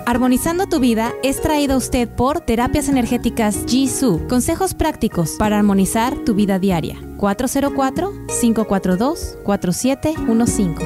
Armonizando tu vida es traído a usted por Terapias Energéticas Jisoo. Consejos prácticos para armonizar tu vida diaria. 404-542-4715.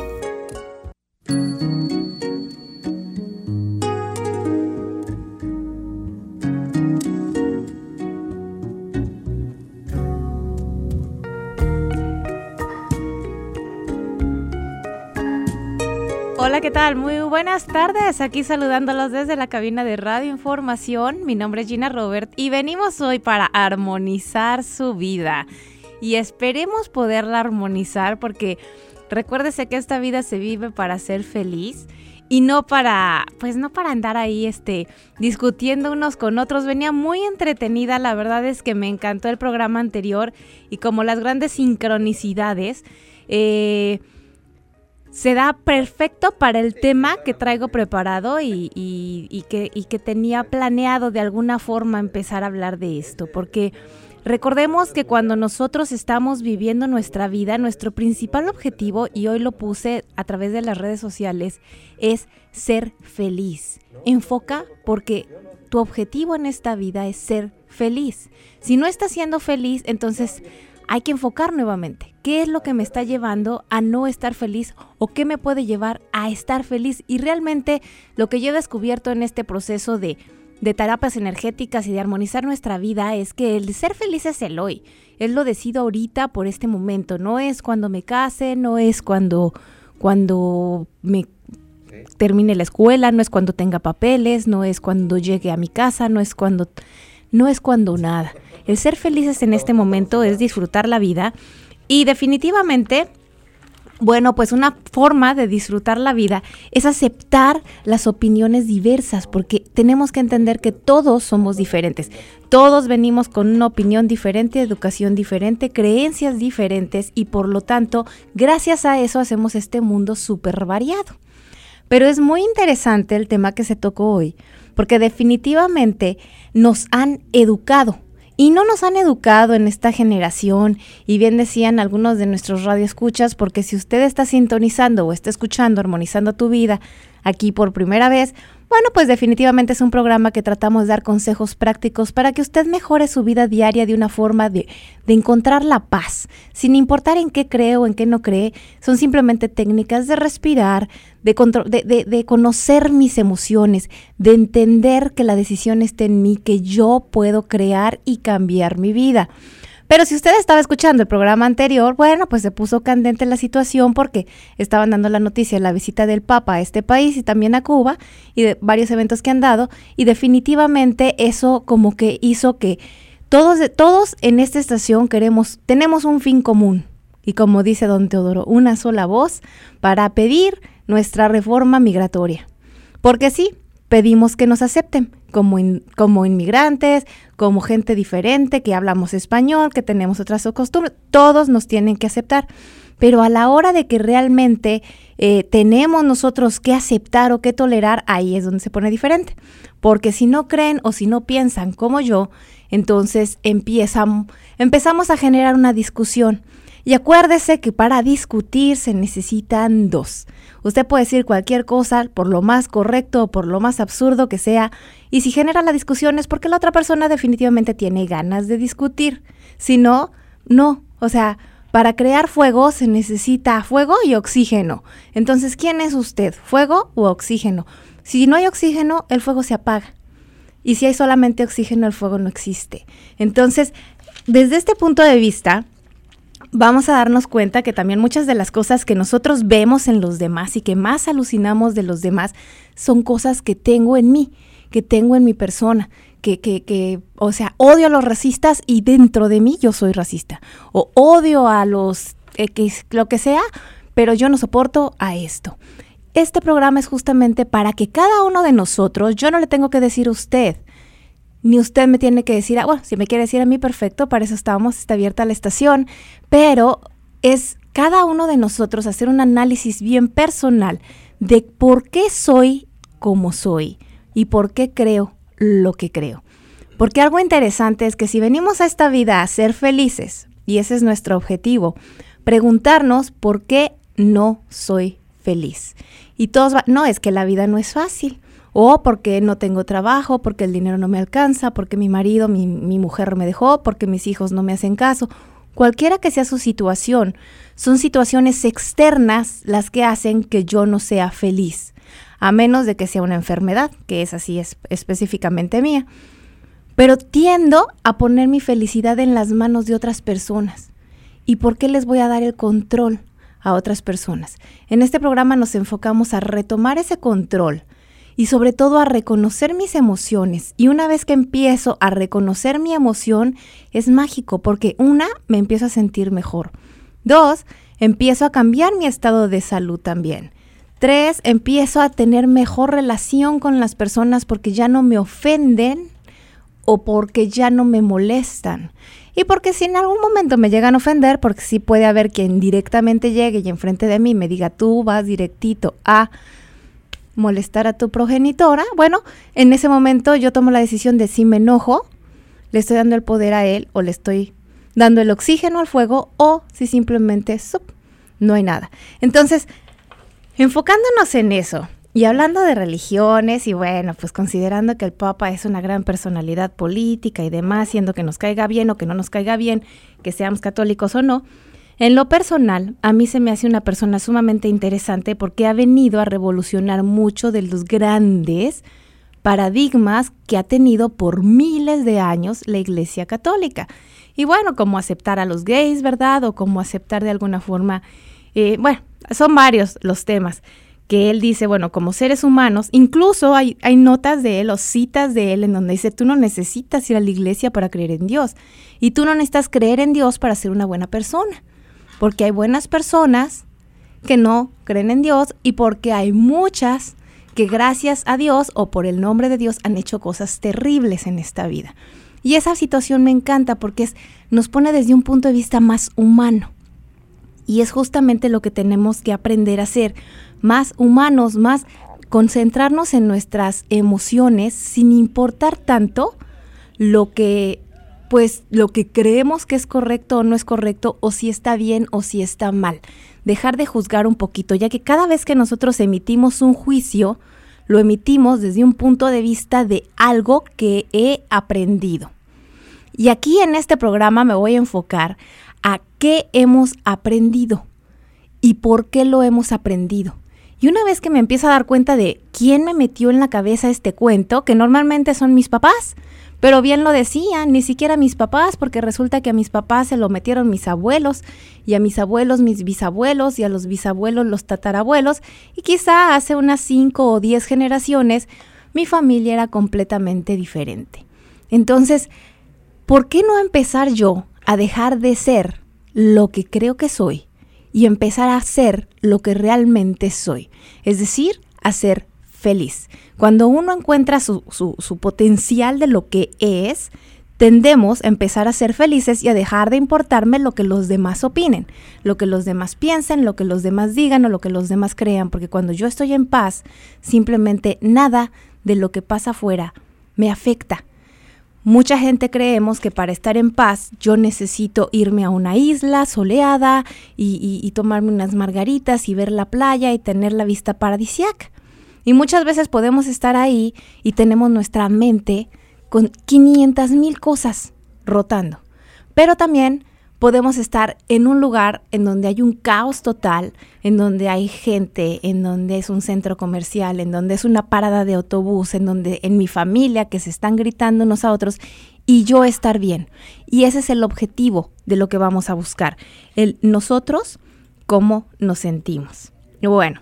Hola, ¿qué tal? Muy buenas tardes. Aquí saludándolos desde la cabina de Radio Información. Mi nombre es Gina Robert y venimos hoy para armonizar su vida. Y esperemos poderla armonizar porque recuérdese que esta vida se vive para ser feliz y no para andar ahí discutiendo unos con otros. Venía muy entretenida, la verdad es que me encantó el programa anterior y como las grandes sincronicidades, se da perfecto para el tema que traigo preparado y que tenía planeado de alguna forma empezar a hablar de esto, porque recordemos que cuando nosotros estamos viviendo nuestra vida, nuestro principal objetivo, y hoy lo puse a través de las redes sociales, es ser feliz. Enfoca porque tu objetivo en esta vida es ser feliz. Si no estás siendo feliz, entonces hay que enfocar nuevamente. ¿Qué es lo que me está llevando a no estar feliz o qué me puede llevar a estar feliz? Y realmente lo que yo he descubierto en este proceso de terapias energéticas y de armonizar nuestra vida es que el ser feliz es el hoy. Él lo decido ahorita por este momento. No es cuando me case, no es cuando me termine la escuela, no es cuando tenga papeles, no es cuando llegue a mi casa, no es cuando nada. El ser felices en este momento es disfrutar la vida y definitivamente, bueno, pues una forma de disfrutar la vida es aceptar las opiniones diversas, porque tenemos que entender que todos somos diferentes. Todos venimos con una opinión diferente, educación diferente, creencias diferentes y por lo tanto, gracias a eso hacemos este mundo súper variado. Pero es muy interesante el tema que se tocó hoy, porque definitivamente nos han educado. Y no nos han educado en esta generación, y bien decían algunos de nuestros radioescuchas, porque si usted está sintonizando o está escuchando Armonizando tu Vida aquí por primera vez, bueno, pues definitivamente es un programa que tratamos de dar consejos prácticos para que usted mejore su vida diaria de una forma de encontrar la paz, sin importar en qué cree o en qué no cree. Son simplemente técnicas de respirar, de conocer mis emociones, de entender que la decisión está en mí, que yo puedo crear y cambiar mi vida. Pero si usted estaba escuchando el programa anterior, bueno, pues se puso candente la situación porque estaban dando la noticia de la visita del Papa a este país y también a Cuba y de varios eventos que han dado, y definitivamente eso como que hizo que todos en esta estación tenemos un fin común, y como dice don Teodoro, una sola voz para pedir nuestra reforma migratoria. Porque sí, pedimos que nos acepten como inmigrantes, como gente diferente, que hablamos español, que tenemos otras costumbres. Todos nos tienen que aceptar. Pero a la hora de que realmente tenemos nosotros que aceptar o que tolerar, ahí es donde se pone diferente. Porque si no creen o si no piensan como yo, entonces empezamos a generar una discusión. Y acuérdese que para discutir se necesitan dos. Usted puede decir cualquier cosa, por lo más correcto o por lo más absurdo que sea, y si genera la discusión es porque la otra persona definitivamente tiene ganas de discutir. Si no, no. O sea, para crear fuego se necesita fuego y oxígeno. Entonces, ¿quién es usted? ¿Fuego u oxígeno? Si no hay oxígeno, el fuego se apaga. Y si hay solamente oxígeno, el fuego no existe. Entonces, desde este punto de vista, vamos a darnos cuenta que también muchas de las cosas que nosotros vemos en los demás y que más alucinamos de los demás son cosas que tengo en mí, que tengo en mi persona, o sea, odio a los racistas y dentro de mí yo soy racista, o odio a los lo que sea, pero yo no soporto a esto. Este programa es justamente para que cada uno de nosotros, yo no le tengo que decir a usted, ni usted me tiene que decir, bueno, si me quiere decir a mí, perfecto, para eso estamos, está abierta la estación, pero es cada uno de nosotros hacer un análisis bien personal de por qué soy como soy y por qué creo lo que creo. Porque algo interesante es que si venimos a esta vida a ser felices, y ese es nuestro objetivo, preguntarnos por qué no soy feliz. Y todos no, es que la vida no es fácil. o porque no tengo trabajo, porque el dinero no me alcanza, porque mi marido, mi mujer me dejó, porque mis hijos no me hacen caso. Cualquiera que sea su situación, son situaciones externas las que hacen que yo no sea feliz, a menos de que sea una enfermedad, que es así específicamente mía. Pero tiendo a poner mi felicidad en las manos de otras personas. ¿Y por qué les voy a dar el control a otras personas? En este programa nos enfocamos a retomar ese control y sobre todo a reconocer mis emociones. Y una vez que empiezo a reconocer mi emoción, es mágico porque 1, me empiezo a sentir mejor. 2, empiezo a cambiar mi estado de salud también. 3, empiezo a tener mejor relación con las personas porque ya no me ofenden o porque ya no me molestan. Y porque si en algún momento me llegan a ofender, porque sí puede haber quien directamente llegue y enfrente de mí me diga, tú vas directito a molestar a tu progenitora, bueno, en ese momento yo tomo la decisión de si me enojo, le estoy dando el poder a él o le estoy dando el oxígeno al fuego o si simplemente no hay nada. Entonces, enfocándonos en eso y hablando de religiones y bueno, pues considerando que el Papa es una gran personalidad política y demás, siendo que nos caiga bien o que no nos caiga bien, que seamos católicos o no, en lo personal, a mí se me hace una persona sumamente interesante porque ha venido a revolucionar mucho de los grandes paradigmas que ha tenido por miles de años la Iglesia Católica. Y bueno, como aceptar a los gays, ¿verdad? O como aceptar de alguna forma, bueno, son varios los temas que él dice, bueno, como seres humanos, incluso hay notas de él o citas de él en donde dice, tú no necesitas ir a la iglesia para creer en Dios y tú no necesitas creer en Dios para ser una buena persona. Porque hay buenas personas que no creen en Dios y porque hay muchas que gracias a Dios o por el nombre de Dios han hecho cosas terribles en esta vida. Y esa situación me encanta porque nos pone desde un punto de vista más humano. Y es justamente lo que tenemos que aprender a hacer, más humanos, más concentrarnos en nuestras emociones sin importar tanto lo que creemos que es correcto o no es correcto, o si está bien o si está mal. Dejar de juzgar un poquito, ya que cada vez que nosotros emitimos un juicio, lo emitimos desde un punto de vista de algo que he aprendido. Y aquí en este programa me voy a enfocar a qué hemos aprendido y por qué lo hemos aprendido. Y una vez que me empiezo a dar cuenta de quién me metió en la cabeza este cuento, que normalmente son mis papás, pero bien lo decían, ni siquiera mis papás, porque resulta que a mis papás se lo metieron mis abuelos, y a mis abuelos mis bisabuelos, y a los bisabuelos los tatarabuelos, y quizá hace unas 5 o 10 generaciones mi familia era completamente diferente. Entonces, ¿por qué no empezar yo a dejar de ser lo que creo que soy y empezar a ser lo que realmente soy? Es decir, a ser feliz. Cuando uno encuentra su potencial de lo que es, tendemos a empezar a ser felices y a dejar de importarme lo que los demás opinen, lo que los demás piensen, lo que los demás digan o lo que los demás crean, porque cuando yo estoy en paz, simplemente nada de lo que pasa afuera me afecta. Mucha gente creemos que para estar en paz yo necesito irme a una isla soleada y tomarme unas margaritas y ver la playa y tener la vista paradisíaca. Y muchas veces podemos estar ahí y tenemos nuestra mente con 500,000 cosas rotando. Pero también podemos estar en un lugar en donde hay un caos total, en donde hay gente, en donde es un centro comercial, en donde es una parada de autobús, en mi familia que se están gritando unos a otros y yo estar bien. Y ese es el objetivo de lo que vamos a buscar. Nosotros, cómo nos sentimos. Bueno.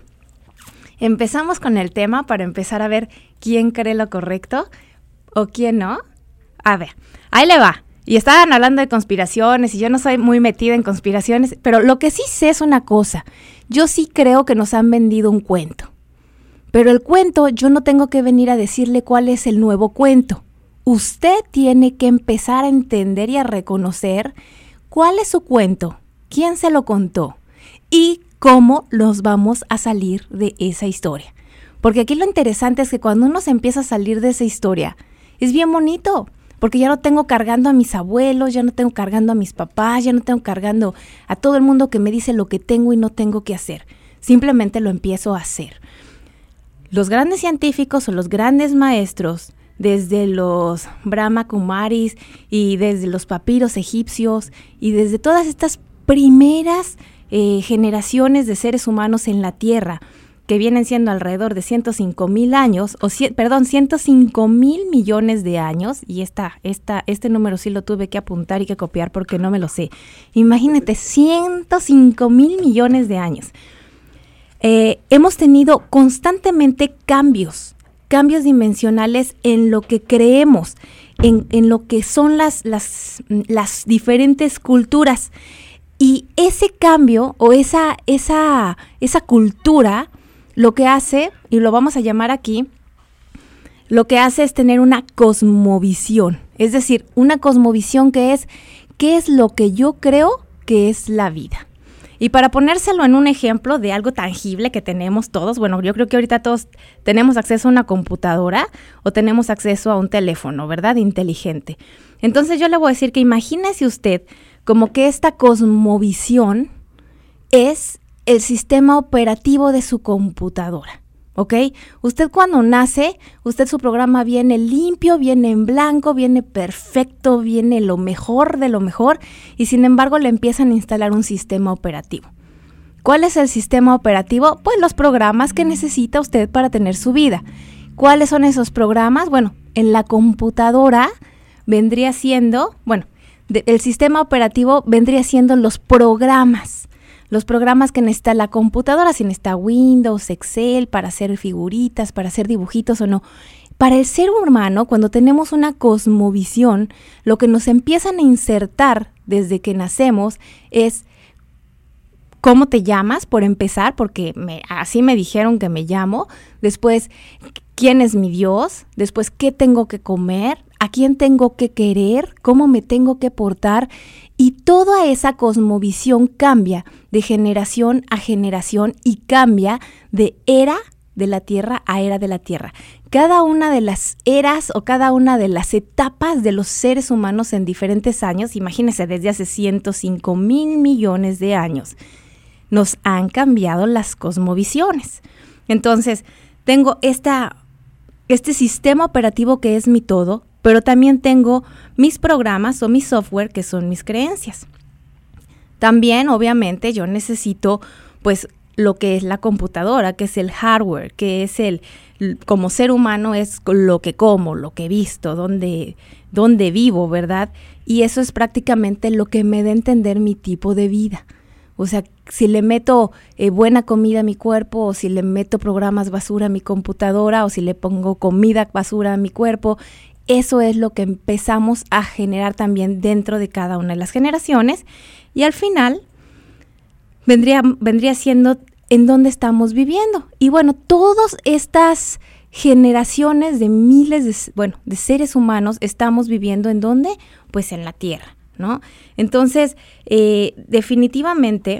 Empezamos con el tema para empezar a ver quién cree lo correcto o quién no. A ver, ahí le va. Y estaban hablando de conspiraciones y yo no soy muy metida en conspiraciones, pero lo que sí sé es una cosa. Yo sí creo que nos han vendido un cuento. Pero el cuento yo no tengo que venir a decirle cuál es el nuevo cuento. Usted tiene que empezar a entender y a reconocer cuál es su cuento, quién se lo contó y cómo nos vamos a salir de esa historia. Porque aquí lo interesante es que cuando uno se empieza a salir de esa historia, es bien bonito, porque ya no tengo cargando a mis abuelos, ya no tengo cargando a mis papás, ya no tengo cargando a todo el mundo que me dice lo que tengo y no tengo que hacer. Simplemente lo empiezo a hacer. los grandes científicos o los grandes maestros, desde los Brahma Kumaris y desde los papiros egipcios y desde todas estas primeras generaciones de seres humanos en la Tierra, que vienen siendo alrededor de 105,000 años, 105,000 millones de años, y este número sí lo tuve que apuntar y que copiar porque no me lo sé. Imagínate, 105,000 millones de años. Hemos tenido constantemente cambios dimensionales en lo que creemos, en lo que son las diferentes culturas. Y ese cambio o esa cultura, lo que hace, y lo vamos a llamar aquí, lo que hace es tener una cosmovisión. Es decir, una cosmovisión que es, ¿qué es lo que yo creo que es la vida? Y para ponérselo en un ejemplo de algo tangible que tenemos todos, bueno, yo creo que ahorita todos tenemos acceso a una computadora o tenemos acceso a un teléfono, ¿verdad? Inteligente. Entonces yo le voy a decir que imagínese usted como que esta cosmovisión es el sistema operativo de su computadora, ¿ok? Usted cuando nace, su programa viene limpio, viene en blanco, viene perfecto, viene lo mejor de lo mejor, y sin embargo le empiezan a instalar un sistema operativo. ¿Cuál es el sistema operativo? Pues los programas que necesita usted para tener su vida. ¿Cuáles son esos programas? Bueno, en la computadora vendría siendo, el sistema operativo vendría siendo los programas que necesita la computadora, si necesita Windows, Excel, para hacer figuritas, para hacer dibujitos o no. Para el ser humano, cuando tenemos una cosmovisión, lo que nos empiezan a insertar desde que nacemos es cómo te llamas, por empezar, porque así me dijeron que me llamo. Después, quién es mi Dios. Después, qué tengo que comer, a quién tengo que querer, cómo me tengo que portar. Y toda esa cosmovisión cambia de generación a generación y cambia de era de la Tierra a era de la Tierra. Cada una de las eras o cada una de las etapas de los seres humanos en diferentes años, imagínense desde hace 105,000 millones de años, nos han cambiado las cosmovisiones. Entonces, tengo este sistema operativo que es mi todo, pero también tengo mis programas o mi software que son mis creencias. También, obviamente, yo necesito, pues, lo que es la computadora, que es el hardware, que es como ser humano es lo que como, lo que visto, dónde vivo, ¿verdad? Y eso es prácticamente lo que me da a entender mi tipo de vida. O sea, si le meto buena comida a mi cuerpo, o si le meto programas basura a mi computadora, o si le pongo comida basura a mi cuerpo, eso es lo que empezamos a generar también dentro de cada una de las generaciones. Y al final vendría siendo en dónde estamos viviendo. Y bueno, todas estas generaciones de miles de seres humanos estamos viviendo ¿en dónde? Pues en la Tierra, ¿no? Entonces, definitivamente,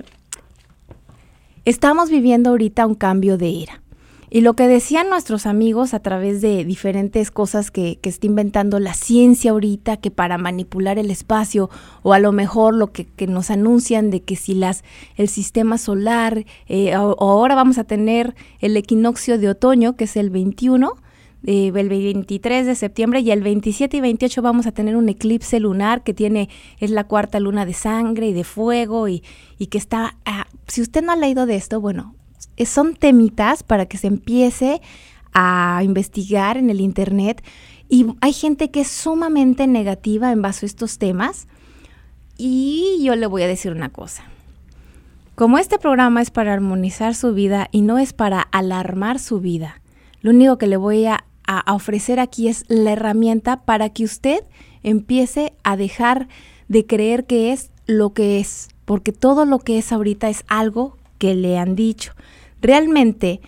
estamos viviendo ahorita un cambio de era. Y lo que decían nuestros amigos a través de diferentes cosas que está inventando la ciencia ahorita, que para manipular el espacio, o a lo mejor lo que nos anuncian de que si el sistema solar, ahora vamos a tener el equinoccio de otoño, que es el 21, el 23 de septiembre, y el 27 y 28 vamos a tener un eclipse lunar es la cuarta luna de sangre y de fuego, y que está, si usted no ha leído de esto, son temitas para que se empiece a investigar en el internet, y hay gente que es sumamente negativa en base a estos temas, y yo le voy a decir una cosa. Como este programa es para armonizar su vida y no es para alarmar su vida, lo único que le voy a ofrecer aquí es la herramienta para que usted empiece a dejar de creer que es lo que es, porque todo lo que es ahorita es algo que le han dicho. Realmente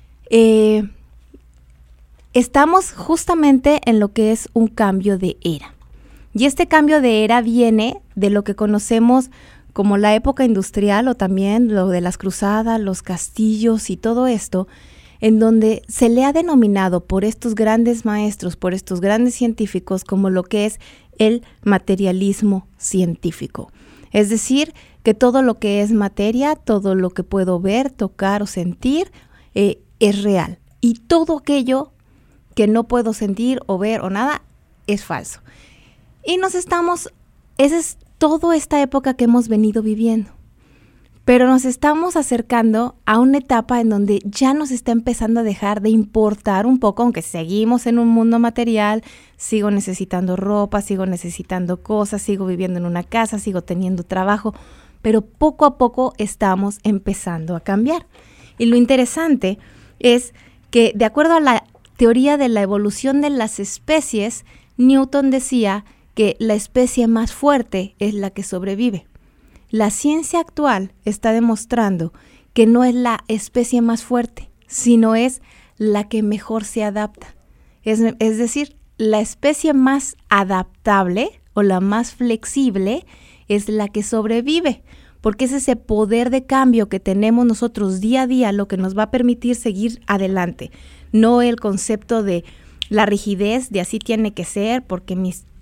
estamos justamente en lo que es un cambio de era. Y este cambio de era viene de lo que conocemos como la época industrial, o también lo de las cruzadas, los castillos y todo esto, en donde se le ha denominado por estos grandes maestros, por estos grandes científicos, como lo que es el materialismo científico. Es decir, que todo lo que es materia, todo lo que puedo ver, tocar o sentir, es real. y todo aquello que no puedo sentir o ver o nada es falso. Y esa es toda esta época que hemos venido viviendo. Pero nos estamos acercando a una etapa en donde ya nos está empezando a dejar de importar un poco, aunque seguimos en un mundo material, sigo necesitando ropa, sigo necesitando cosas, sigo viviendo en una casa, sigo teniendo trabajo, pero poco a poco estamos empezando a cambiar. Y lo interesante es que, de acuerdo a la teoría de la evolución de las especies, Newton decía que la especie más fuerte es la que sobrevive. La ciencia actual está demostrando que no es la especie más fuerte, sino es la que mejor se adapta. Es decir, la especie más adaptable o la más flexible es la que sobrevive, porque es ese poder de cambio que tenemos nosotros día a día lo que nos va a permitir seguir adelante. No el concepto de la rigidez, de así tiene que ser, porque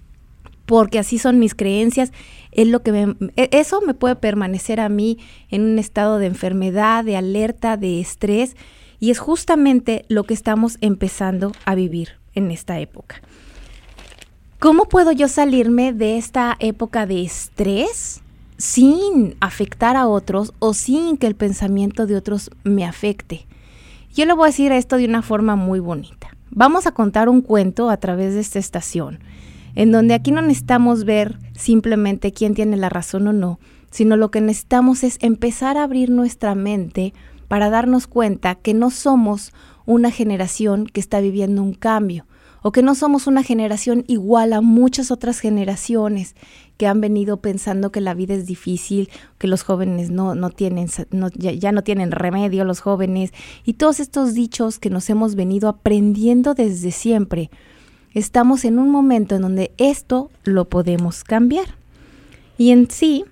así son mis creencias, es lo que eso me puede permanecer a mí en un estado de enfermedad, de alerta, de estrés, y es justamente lo que estamos empezando a vivir en esta época. ¿Cómo puedo yo salirme de esta época de estrés sin afectar a otros o sin que el pensamiento de otros me afecte? Yo le voy a decir esto de una forma muy bonita. Vamos a contar un cuento a través de esta estación, en donde aquí no necesitamos ver simplemente quién tiene la razón o no, sino lo que necesitamos es empezar a abrir nuestra mente para darnos cuenta que no somos una generación que está viviendo un cambio, o que no somos una generación igual a muchas otras generaciones que han venido pensando que la vida es difícil, que los jóvenes ya no tienen remedio, los jóvenes, y todos estos dichos que nos hemos venido aprendiendo desde siempre. Estamos en un momento en donde esto lo podemos cambiar. Y en sí,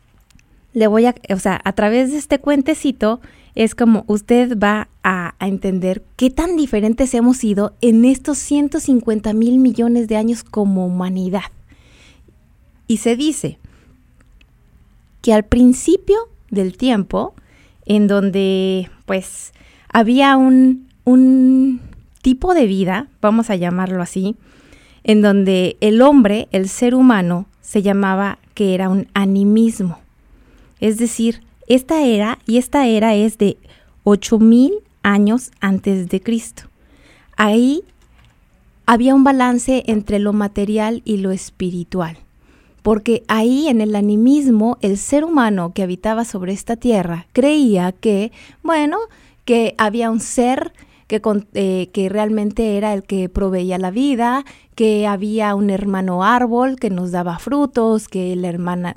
a través de este cuentecito, es como usted va a entender qué tan diferentes hemos sido en estos 150,000 millones de años como humanidad. Y se dice que al principio del tiempo, en donde pues había un tipo de vida, vamos a llamarlo así, en donde el hombre, el ser humano, se llamaba que era un animismo. Es decir, esta era es de 8,000 años antes de Cristo. Ahí había un balance entre lo material y lo espiritual, porque ahí en el animismo el ser humano que habitaba sobre esta tierra creía que había un ser que realmente era el que proveía la vida, que había un hermano árbol que nos daba frutos, que la hermana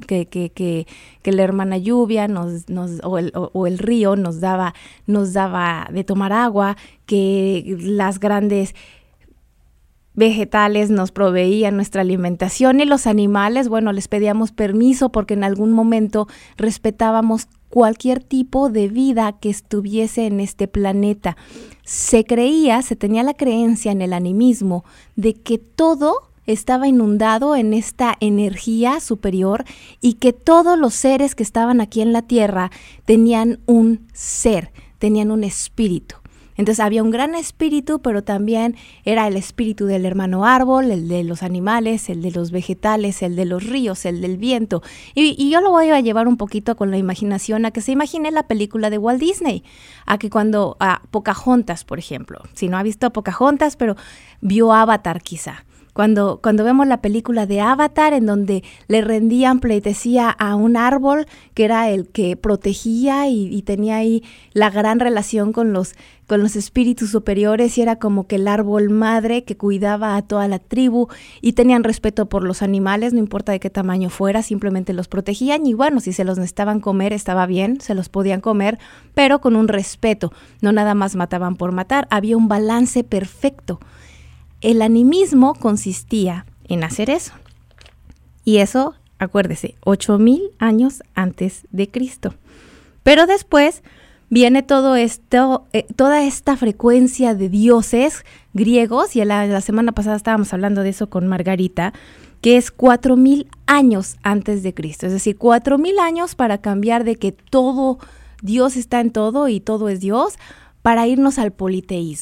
lluvia o el río nos daba de tomar agua, que las grandes vegetales nos proveían nuestra alimentación, y los animales, les pedíamos permiso porque en algún momento respetábamos cualquier tipo de vida que estuviese en este planeta. Se tenía la creencia en el animismo de que todo estaba inundado en esta energía superior y que todos los seres que estaban aquí en la Tierra tenían un ser, tenían un espíritu. Entonces había un gran espíritu, pero también era el espíritu del hermano árbol, el de los animales, el de los vegetales, el de los ríos, el del viento. Y yo lo voy a llevar un poquito con la imaginación a que se imagine la película de Walt Disney, a Pocahontas, por ejemplo. Si no ha visto Pocahontas, pero vio Avatar quizá. Cuando vemos la película de Avatar, en donde le rendían pleitesía a un árbol que era el que protegía y tenía ahí la gran relación con los espíritus superiores, y era como que el árbol madre que cuidaba a toda la tribu, y tenían respeto por los animales, no importa de qué tamaño fuera, simplemente los protegían, y si se los necesitaban comer estaba bien, se los podían comer, pero con un respeto, no nada más mataban por matar, había un balance perfecto. El animismo consistía en hacer eso. Y eso, acuérdese, 8,000 años antes de Cristo. Pero después viene todo esto, toda esta frecuencia de dioses griegos, y la semana pasada estábamos hablando de eso con Margarita, que es 4,000 años antes de Cristo. Es decir, 4,000 años para cambiar de que todo, Dios está en todo y todo es Dios, para irnos al politeísmo.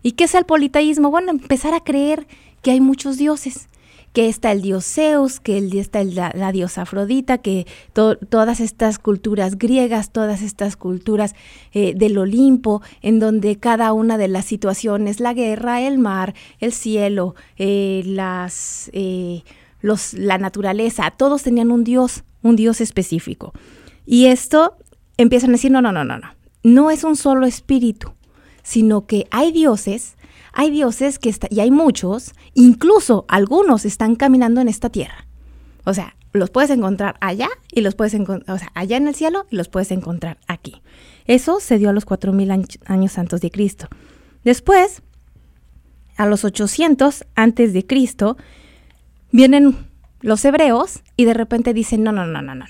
¿Y qué es el politeísmo? Bueno, empezar a creer que hay muchos dioses, que está el dios Zeus, que está la diosa Afrodita, que todas estas culturas griegas, todas estas culturas del Olimpo, en donde cada una de las situaciones, la guerra, el mar, el cielo, la naturaleza, todos tenían un dios específico. Y esto empiezan a decir, no es un solo espíritu, sino que hay dioses y hay muchos, incluso algunos están caminando en esta tierra. O sea, los puedes encontrar allá y los puedes encontrar, o sea, allá en el cielo y los puedes encontrar aquí. Eso se dio a los 4000 años antes de Cristo. Después, a los 800 antes de Cristo, vienen los hebreos y de repente dicen, no.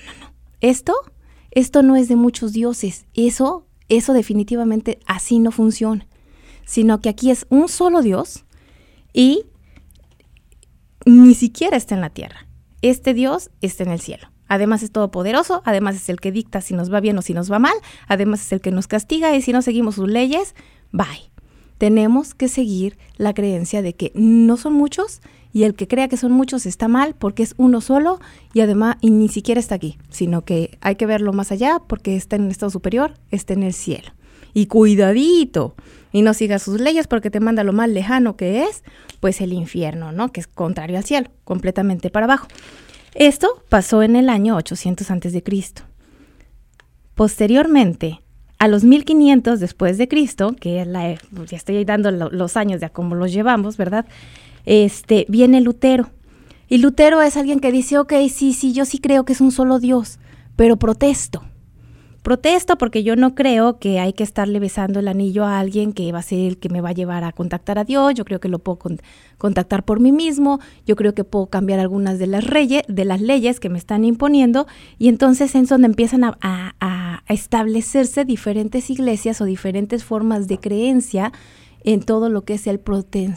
Esto no es de muchos dioses. Eso definitivamente así no funciona. Sino que aquí es un solo Dios y ni siquiera está en la tierra. Este Dios está en el cielo. Además es todopoderoso, además es el que dicta si nos va bien o si nos va mal, además es el que nos castiga y si no seguimos sus leyes, bye. Tenemos que seguir la creencia de que no son muchos y el que crea que son muchos está mal porque es uno solo y además y ni siquiera está aquí, sino que hay que verlo más allá porque está en un estado superior, está en el cielo. Y cuidadito, y no sigas sus leyes porque te manda lo más lejano que es, pues el infierno, ¿no? Que es contrario al cielo, completamente para abajo. Esto pasó en el año 800 a.C. Posteriormente, a los 1500 después de Cristo, que es ya estoy dando los años de cómo los llevamos, ¿verdad? Viene Lutero. Y Lutero es alguien que dice, ok, sí, yo sí creo que es un solo Dios, pero protesto porque yo no creo que hay que estarle besando el anillo a alguien que va a ser el que me va a llevar a contactar a Dios. Yo creo que lo puedo contactar por mí mismo. Yo creo que puedo cambiar algunas de las leyes que me están imponiendo. Y entonces es donde empiezan a establecerse diferentes iglesias o diferentes formas de creencia en todo lo que es el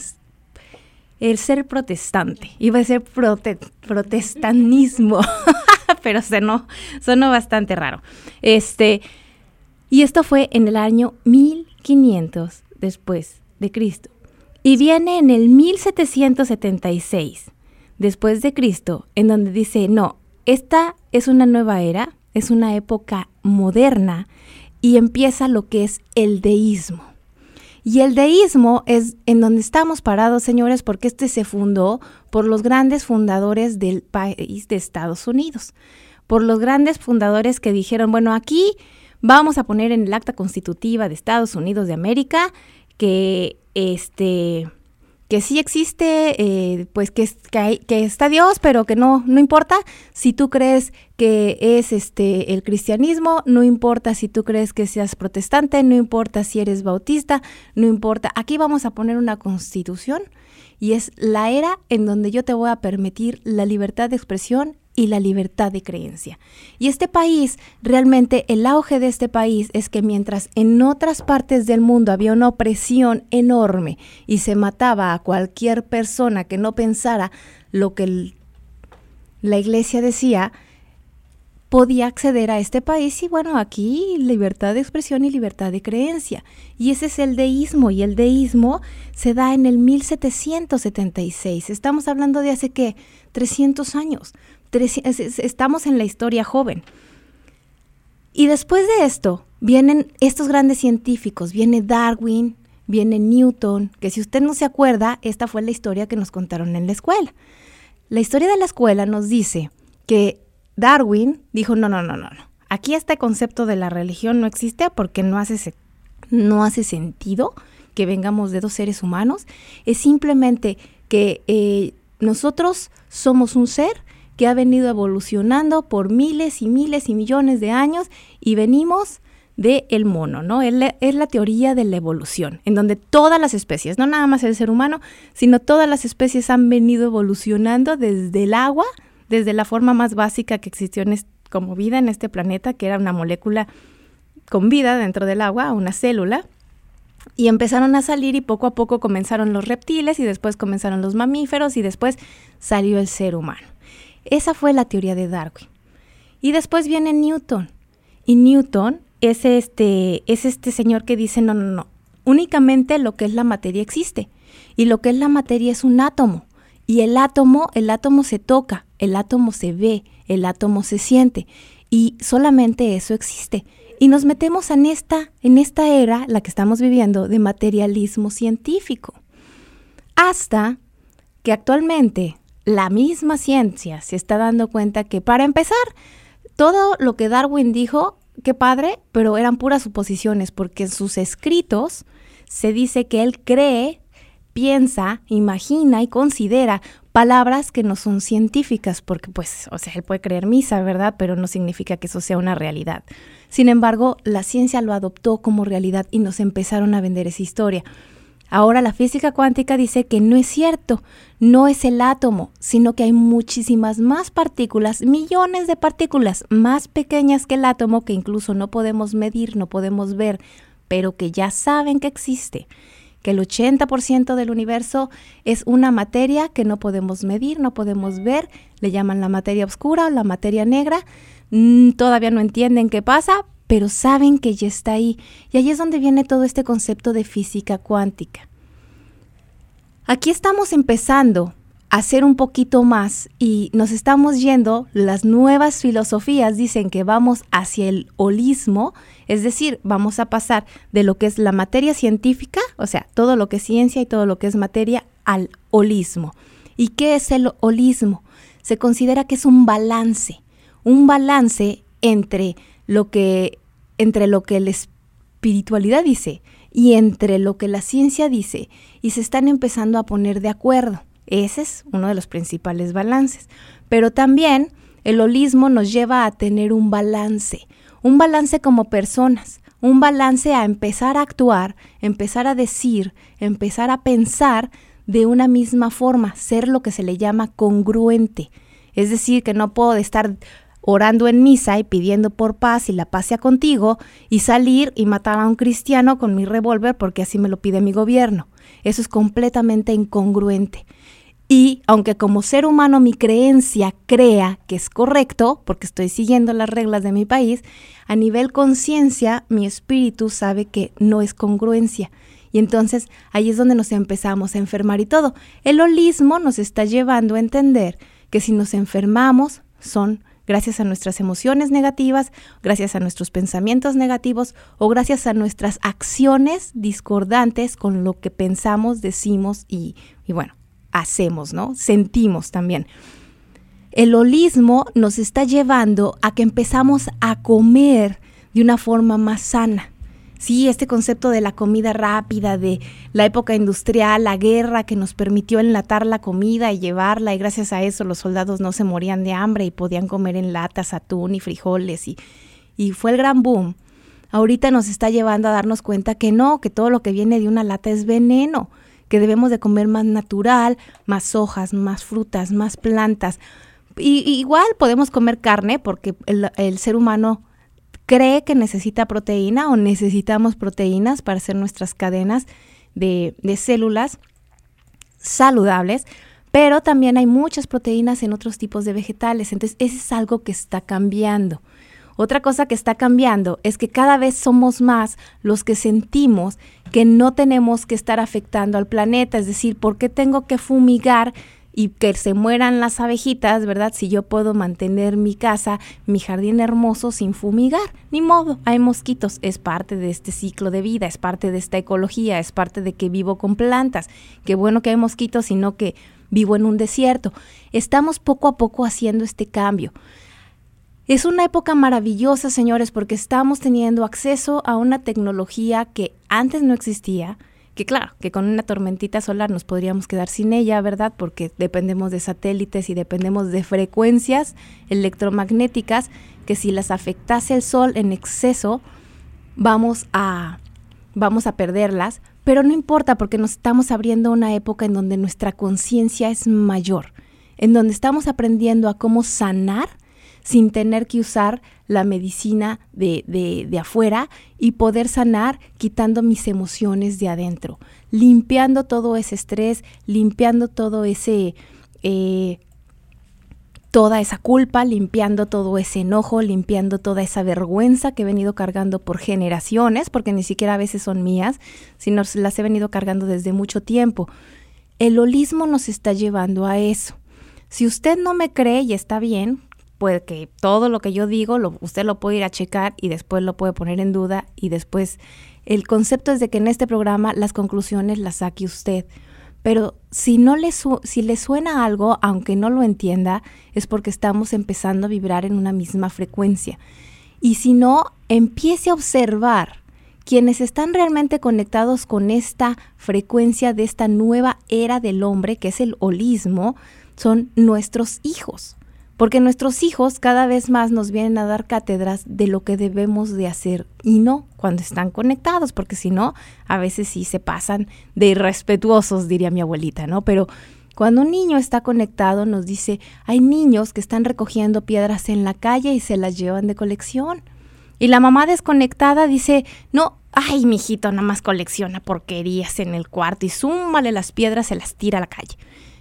ser protestante. Iba a ser protestanismo. Pero sonó bastante raro. Y esto fue en el año 1500 después de Cristo. Y viene en el 1776 después de Cristo, en donde dice, no, esta es una nueva era, es una época moderna y empieza lo que es el deísmo. Y el deísmo es en donde estamos parados, señores, porque se fundó por los grandes fundadores del país de Estados Unidos, por los grandes fundadores que dijeron, bueno, aquí vamos a poner en el acta constitutiva de Estados Unidos de América que sí existe, pues que está Dios, pero que no importa si tú crees que es el cristianismo, no importa si tú crees que seas protestante, no importa si eres bautista, no importa. Aquí vamos a poner una constitución y es la era en donde yo te voy a permitir la libertad de expresión y la libertad de creencia. Y este país, realmente el auge de este país es que mientras en otras partes del mundo había una opresión enorme y se mataba a cualquier persona que no pensara lo que la iglesia decía, podía acceder a este país y bueno, aquí libertad de expresión y libertad de creencia. Y ese es el deísmo, y el deísmo se da en el 1776. Estamos hablando de hace, ¿qué? 300 años. Estamos en la historia joven. Y después de esto vienen estos grandes científicos, viene Darwin, viene Newton, que si usted no se acuerda, esta fue la historia que nos contaron en la escuela. La historia de la escuela nos dice que Darwin dijo, no, aquí este concepto de la religión no existe porque no hace sentido que vengamos de dos seres humanos, es simplemente que nosotros somos un ser que ha venido evolucionando por miles y miles y millones de años y venimos del mono, ¿no? Es la teoría de la evolución, en donde todas las especies, no nada más el ser humano, sino todas las especies han venido evolucionando desde el agua, desde la forma más básica que existió como vida en este planeta, que era una molécula con vida dentro del agua, una célula, y empezaron a salir y poco a poco comenzaron los reptiles y después comenzaron los mamíferos y después salió el ser humano. Esa fue la teoría de Darwin. Y después viene Newton. Y Newton es este señor que dice, no, únicamente lo que es la materia existe. Y lo que es la materia es un átomo. Y el átomo se toca, el átomo se ve, el átomo se siente. Y solamente eso existe. Y nos metemos en esta era, la que estamos viviendo, de materialismo científico. Hasta que actualmente la misma ciencia se está dando cuenta que, para empezar, todo lo que Darwin dijo, qué padre, pero eran puras suposiciones, porque en sus escritos se dice que él cree, piensa, imagina y considera palabras que no son científicas, porque él puede creer misa, ¿verdad? Pero no significa que eso sea una realidad. Sin embargo, la ciencia lo adoptó como realidad y nos empezaron a vender esa historia. Ahora la física cuántica dice que no es cierto, no es el átomo, sino que hay muchísimas más partículas, millones de partículas más pequeñas que el átomo, que incluso no podemos medir, no podemos ver, pero que ya saben que existe. Que el 80% del universo es una materia que no podemos medir, no podemos ver, le llaman la materia oscura o la materia negra, todavía no entienden qué pasa, pero saben que ya está ahí. Y ahí es donde viene todo este concepto de física cuántica. Aquí estamos empezando a hacer un poquito más y nos estamos yendo, las nuevas filosofías dicen que vamos hacia el holismo, es decir, vamos a pasar de lo que es la materia científica, o sea, todo lo que es ciencia y todo lo que es materia, al holismo. ¿Y qué es el holismo? Se considera que es un balance entre lo que la espiritualidad dice y entre lo que la ciencia dice, y se están empezando a poner de acuerdo. Ese es uno de los principales balances. Pero también el holismo nos lleva a tener un balance como personas, un balance a empezar a actuar, empezar a decir, empezar a pensar de una misma forma, ser lo que se le llama congruente. Es decir, que no puedo estar orando en misa y pidiendo por paz y la paz sea contigo y salir y matar a un cristiano con mi revólver porque así me lo pide mi gobierno. Eso es completamente incongruente. Y aunque como ser humano mi creencia crea que es correcto, porque estoy siguiendo las reglas de mi país, a nivel conciencia mi espíritu sabe que no es congruencia. Y entonces ahí es donde nos empezamos a enfermar y todo. El holismo nos está llevando a entender que si nos enfermamos son gracias a nuestras emociones negativas, gracias a nuestros pensamientos negativos o gracias a nuestras acciones discordantes con lo que pensamos, decimos y hacemos, ¿no? Sentimos también. El holismo nos está llevando a que empezamos a comer de una forma más sana. Sí, este concepto de la comida rápida, de la época industrial, la guerra que nos permitió enlatar la comida y llevarla, y gracias a eso los soldados no se morían de hambre y podían comer en latas atún y frijoles, y fue el gran boom. Ahorita nos está llevando a darnos cuenta que no, que todo lo que viene de una lata es veneno, que debemos de comer más natural, más hojas, más frutas, más plantas. Y igual podemos comer carne porque el ser humano cree que necesita proteína o necesitamos proteínas para hacer nuestras cadenas de células saludables, pero también hay muchas proteínas en otros tipos de vegetales, entonces eso es algo que está cambiando. Otra cosa que está cambiando es que cada vez somos más los que sentimos que no tenemos que estar afectando al planeta, es decir, ¿por qué tengo que fumigar y que se mueran las abejitas, verdad? Si yo puedo mantener mi casa, mi jardín hermoso sin fumigar, ni modo, hay mosquitos, es parte de este ciclo de vida, es parte de esta ecología, es parte de que vivo con plantas, qué bueno que hay mosquitos, sino que vivo en un desierto. Estamos poco a poco haciendo este cambio. Es una época maravillosa, señores, porque estamos teniendo acceso a una tecnología que antes no existía, que claro, que con una tormentita solar nos podríamos quedar sin ella, ¿verdad? Porque dependemos de satélites y dependemos de frecuencias electromagnéticas que si las afectase el sol en exceso, vamos a perderlas, pero no importa porque nos estamos abriendo una época en donde nuestra conciencia es mayor, en donde estamos aprendiendo a cómo sanar sin tener que usar la medicina de afuera y poder sanar quitando mis emociones de adentro, limpiando todo ese estrés, limpiando todo ese toda esa culpa, limpiando todo ese enojo, limpiando toda esa vergüenza que he venido cargando por generaciones, porque ni siquiera a veces son mías, sino las he venido cargando desde mucho tiempo. El holismo nos está llevando a eso. Si usted no me cree y está bien, pues que todo lo que yo digo, usted lo puede ir a checar y después lo puede poner en duda y después el concepto es de que en este programa las conclusiones las saque usted. Pero si le suena algo, aunque no lo entienda, es porque estamos empezando a vibrar en una misma frecuencia. Y si no, empiece a observar quienes están realmente conectados con esta frecuencia de esta nueva era del hombre, que es el holismo, son nuestros hijos. Porque nuestros hijos cada vez más nos vienen a dar cátedras de lo que debemos de hacer y no cuando están conectados, porque si no, a veces sí se pasan de irrespetuosos, diría mi abuelita, ¿no? Pero cuando un niño está conectado nos dice, hay niños que están recogiendo piedras en la calle y se las llevan de colección. Y la mamá desconectada dice, no, ay, mijito, nada más colecciona porquerías en el cuarto y súmale las piedras, se las tira a la calle.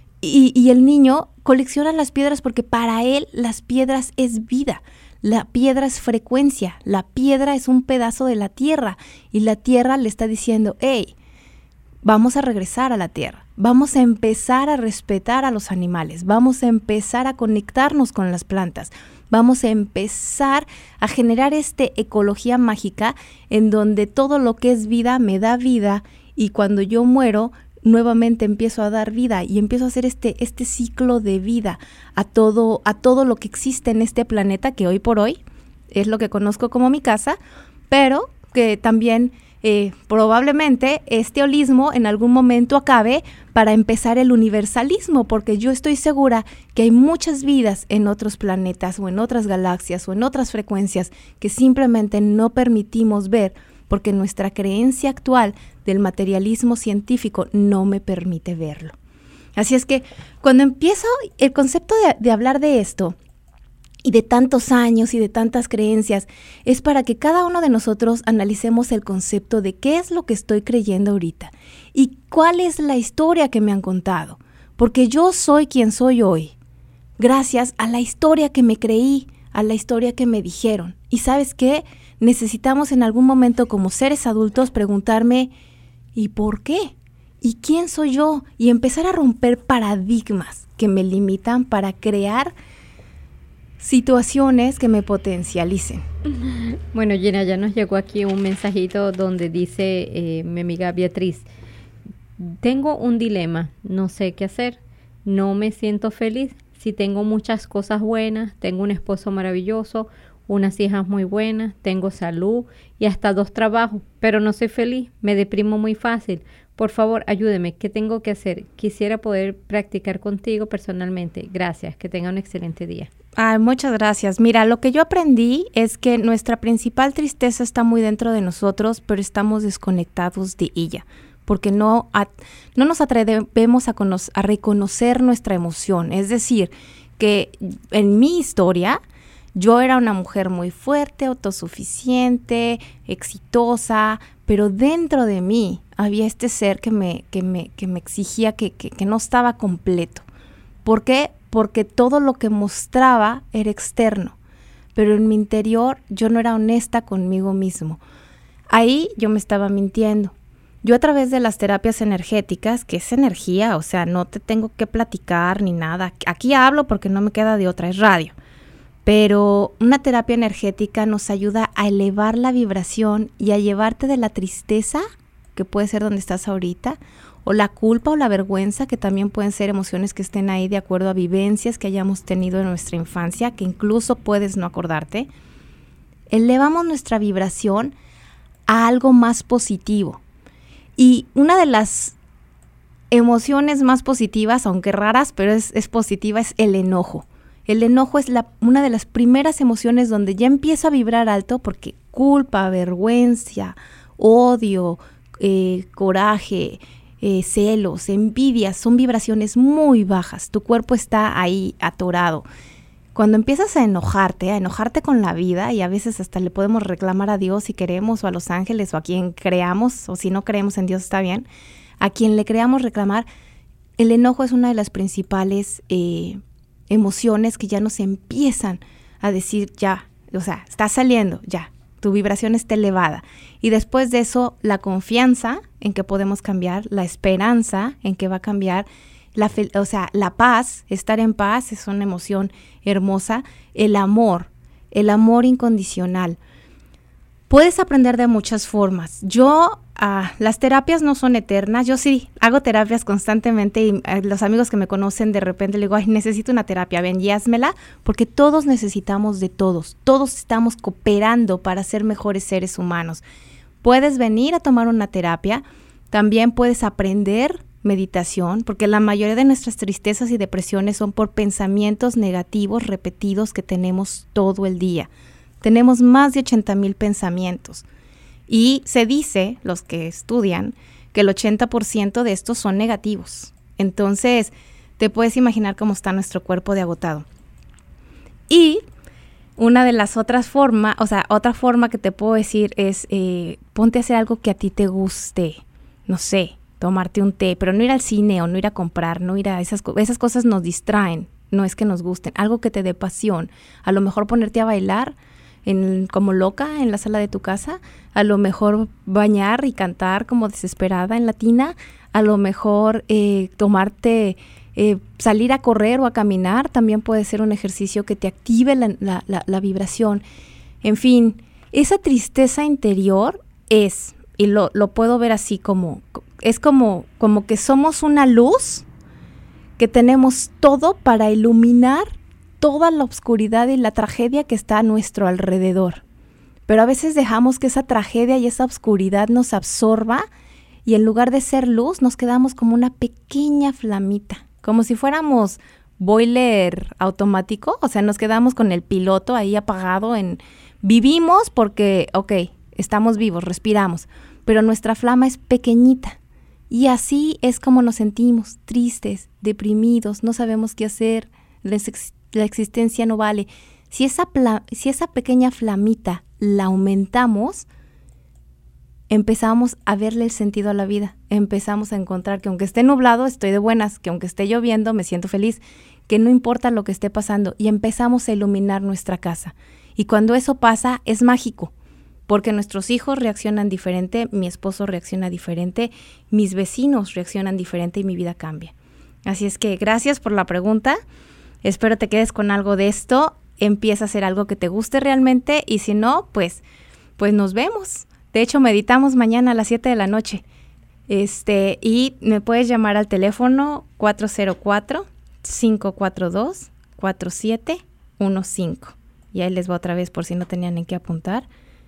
Y el niño colecciona las piedras porque para él las piedras es vida, la piedra es frecuencia, la piedra es un pedazo de la tierra y la tierra le está diciendo, hey, vamos a regresar a la tierra, vamos a empezar a respetar a los animales, vamos a empezar a conectarnos con las plantas, vamos a empezar a generar esta ecología mágica en donde todo lo que es vida me da vida y cuando yo muero, nuevamente empiezo a dar vida y empiezo a hacer este ciclo de vida a todo lo que existe en este planeta que hoy por hoy es lo que conozco como mi casa, pero que también probablemente este holismo en algún momento acabe para empezar el universalismo, porque yo estoy segura que hay muchas vidas en otros planetas o en otras galaxias o en otras frecuencias que simplemente no permitimos ver porque nuestra creencia actual del materialismo científico no me permite verlo. Así es que cuando empiezo el concepto de hablar de esto y de tantos años y de tantas creencias, es para que cada uno de nosotros analicemos el concepto de qué es lo que estoy creyendo ahorita y cuál es la historia que me han contado, porque yo soy quien soy hoy, gracias a la historia que me creí, a la historia que me dijeron. ¿Y sabes qué? Necesitamos en algún momento como seres adultos preguntarme, ¿y por qué? ¿Y quién soy yo? Y empezar a romper paradigmas que me limitan para crear situaciones que me potencialicen. Bueno, Gina, ya nos llegó aquí un mensajito donde dice mi amiga Beatriz, tengo un dilema, no sé qué hacer, no me siento feliz, si tengo muchas cosas buenas, tengo un esposo maravilloso, unas hijas muy buenas, tengo salud y hasta 2 trabajos, pero no soy feliz, me deprimo muy fácil. Por favor, ayúdeme, ¿qué tengo que hacer? Quisiera poder practicar contigo personalmente. Gracias, que tenga un excelente día. Ay, muchas gracias. Mira, lo que yo aprendí es que nuestra principal tristeza está muy dentro de nosotros, pero estamos desconectados de ella, porque no nos atrevemos a reconocer nuestra emoción. Es decir, que en mi historia, yo era una mujer muy fuerte, autosuficiente, exitosa, pero dentro de mí había este ser que me exigía que no estaba completo. ¿Por qué? Porque todo lo que mostraba era externo, pero en mi interior yo no era honesta conmigo mismo. Ahí yo me estaba mintiendo. Yo a través de las terapias energéticas, que es energía, o sea, no te tengo que platicar ni nada. Aquí hablo porque no me queda de otra, es radio. Pero una terapia energética nos ayuda a elevar la vibración y a llevarte de la tristeza, que puede ser donde estás ahorita, o la culpa o la vergüenza, que también pueden ser emociones que estén ahí de acuerdo a vivencias que hayamos tenido en nuestra infancia, que incluso puedes no acordarte. Elevamos nuestra vibración a algo más positivo. Y una de las emociones más positivas, aunque raras, pero es positiva, es el enojo. El enojo es una de las primeras emociones donde ya empiezo a vibrar alto porque culpa, vergüenza, odio, coraje, celos, envidia, son vibraciones muy bajas. Tu cuerpo está ahí atorado. Cuando empiezas a enojarte con la vida, y a veces hasta le podemos reclamar a Dios si queremos, o a los ángeles, o a quien creamos, o si no creemos en Dios está bien, a quien le creamos reclamar, el enojo es una de las principales emociones que ya nos empiezan a decir ya, o sea, está saliendo ya, tu vibración está elevada. Y después de eso, la confianza en que podemos cambiar, la esperanza en que va a cambiar, la paz, estar en paz es una emoción hermosa, el amor incondicional. Puedes aprender de muchas formas. Las terapias no son eternas. Yo sí hago terapias constantemente y los amigos que me conocen de repente le digo, ay, necesito una terapia, ven y házmela, porque todos necesitamos de todos. Todos estamos cooperando para ser mejores seres humanos. Puedes venir a tomar una terapia, también puedes aprender meditación, porque la mayoría de nuestras tristezas y depresiones son por pensamientos negativos repetidos que tenemos todo el día. Tenemos más de 80,000 pensamientos y se dice, los que estudian, que el 80% de estos son negativos. Entonces, te puedes imaginar cómo está nuestro cuerpo de agotado. Y una de las otras formas, otra forma que te puedo decir es ponte a hacer algo que a ti te guste. No sé, tomarte un té, pero no ir al cine o no ir a comprar, no ir a esas cosas nos distraen, no es que nos gusten. Algo que te dé pasión. A lo mejor ponerte a bailar como loca en la sala de tu casa, a lo mejor bañar y cantar como desesperada en la tina, a lo mejor salir a correr o a caminar, también puede ser un ejercicio que te active la vibración. En fin, esa tristeza interior y lo puedo ver así como que somos una luz que tenemos todo para iluminar toda la oscuridad y la tragedia que está a nuestro alrededor. Pero a veces dejamos que esa tragedia y esa oscuridad nos absorba y en lugar de ser luz nos quedamos como una pequeña flamita, como si fuéramos boiler automático, o sea, nos quedamos con el piloto ahí apagado vivimos porque, estamos vivos, respiramos, pero nuestra flama es pequeñita y así es como nos sentimos, tristes, deprimidos, no sabemos qué hacer, la existencia no vale. Si esa pequeña flamita la aumentamos, empezamos a verle el sentido a la vida. Empezamos a encontrar que aunque esté nublado, estoy de buenas, que aunque esté lloviendo, me siento feliz, que no importa lo que esté pasando. Y empezamos a iluminar nuestra casa. Y cuando eso pasa, es mágico, porque nuestros hijos reaccionan diferente, mi esposo reacciona diferente, mis vecinos reaccionan diferente y mi vida cambia. Así es que gracias por la pregunta. Espero te quedes con algo de esto, empieza a hacer algo que te guste realmente y si no, pues nos vemos. De hecho, meditamos mañana a las 7 de la noche. Y me puedes llamar al teléfono 404-542-4715. Y ahí les va otra vez por si no tenían en qué apuntar.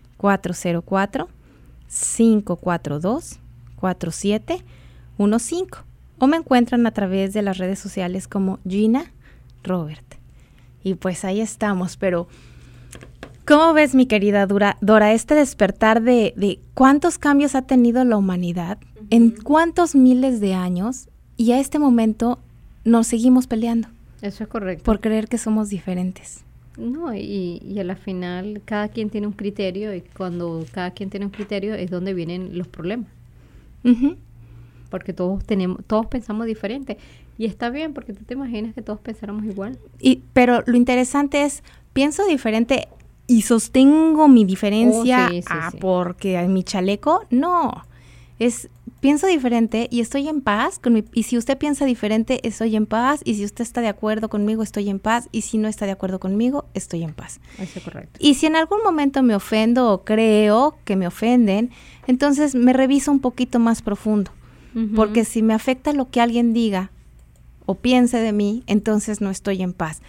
404-542-4715. O me encuentran a través de las redes sociales como Gina Robert. Y pues ahí estamos, pero ¿cómo ves, mi querida Dora, este despertar de cuántos cambios ha tenido la humanidad, en cuántos miles de años, y a este momento nos seguimos peleando? Eso es correcto. Por creer que somos diferentes. No, y a la final cada quien tiene un criterio, y cuando cada quien tiene un criterio es donde vienen los problemas. Uh-huh. Porque todos pensamos diferente. Y está bien, porque tú te imaginas que todos pensáramos igual. Pero lo interesante es, pienso diferente y sostengo mi diferencia sí. porque en mi chaleco, no. Pienso diferente y estoy en paz. Y si usted piensa diferente, estoy en paz. Y si usted está de acuerdo conmigo, estoy en paz. Y si no está de acuerdo conmigo, estoy en paz. Eso es correcto. Y si en algún momento me ofendo o creo que me ofenden, entonces me reviso un poquito más profundo. Uh-huh. Porque si me afecta lo que alguien diga o piense de mí, entonces no estoy en paz.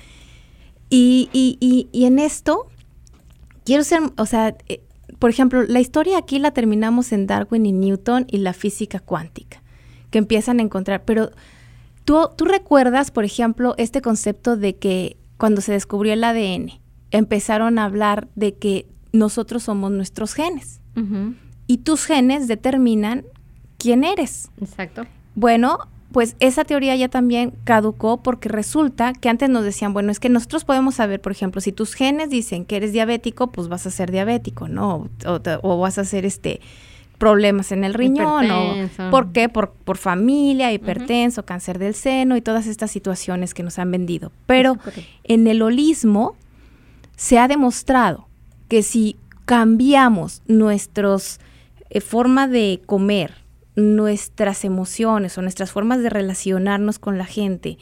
Y en esto, quiero ser, por ejemplo, la historia aquí la terminamos en Darwin y Newton y la física cuántica, que empiezan a encontrar, pero tú recuerdas, por ejemplo, este concepto de que cuando se descubrió el ADN, empezaron a hablar de que nosotros somos nuestros genes. Uh-huh. Y tus genes determinan quién eres. Exacto. Bueno, pues esa teoría ya también caducó porque resulta que antes nos decían, bueno, es que nosotros podemos saber, por ejemplo, si tus genes dicen que eres diabético, pues vas a ser diabético, ¿no? O vas a ser problemas en el riñón, hipertenso. o ¿por qué? Por familia, hipertenso, cáncer del seno y todas estas situaciones que nos han vendido. Pero en el holismo se ha demostrado que si cambiamos nuestros forma de comer, nuestras emociones o nuestras formas de relacionarnos con la gente,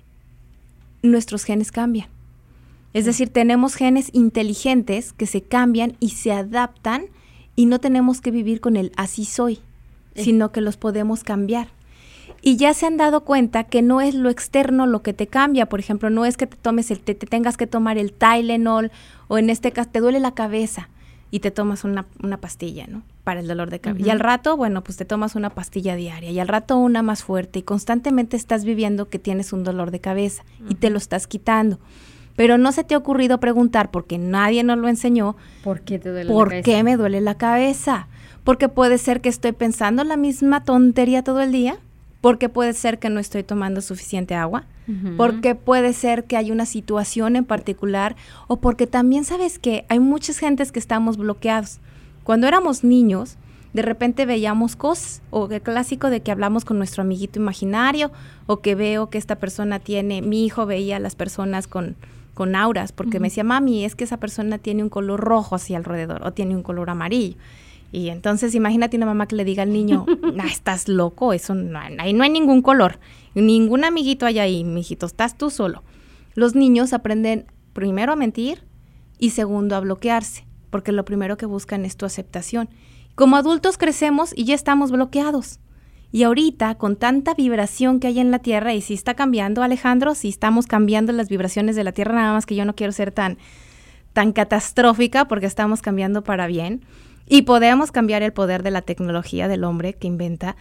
nuestros genes cambian. Es decir, tenemos genes inteligentes que se cambian y se adaptan y no tenemos que vivir con el así soy, sino que los podemos cambiar. Y ya se han dado cuenta que no es lo externo lo que te cambia. Por ejemplo, no es que te tomes te tengas que tomar el Tylenol, o en este caso te duele la cabeza y te tomas una pastilla, ¿no? Para el dolor de cabeza. Y al rato, bueno, pues te tomas una pastilla diaria y al rato una más fuerte y constantemente estás viviendo que tienes un dolor de cabeza y te lo estás quitando. Pero no se te ha ocurrido preguntar, porque nadie nos lo enseñó, ¿por qué te duele ¿por qué me duele la cabeza? Porque puede ser que estoy pensando la misma tontería todo el día, porque puede ser que no estoy tomando suficiente agua, porque puede ser que hay una situación en particular, o porque también sabes que hay muchas gentes que estamos bloqueados. Cuando éramos niños, de repente veíamos cosas, o el clásico de que hablamos con nuestro amiguito imaginario, o que veo que esta persona tiene, mi hijo veía a las personas con auras, porque me decía, mami, es que esa persona tiene un color rojo hacia alrededor, o tiene un color amarillo. Y entonces imagínate una mamá que le diga al niño, estás loco, eso ahí no hay ningún color, ningún amiguito hay ahí, mijito, estás tú solo. Los niños aprenden primero a mentir y segundo a bloquearse, porque lo primero que buscan es tu aceptación. Como adultos crecemos y ya estamos bloqueados. Y ahorita, con tanta vibración que hay en la Tierra, y si está cambiando, Alejandro, si estamos cambiando las vibraciones de la Tierra, nada más que yo no quiero ser tan catastrófica, porque estamos cambiando para bien, y podemos cambiar el poder de la tecnología del hombre que inventa,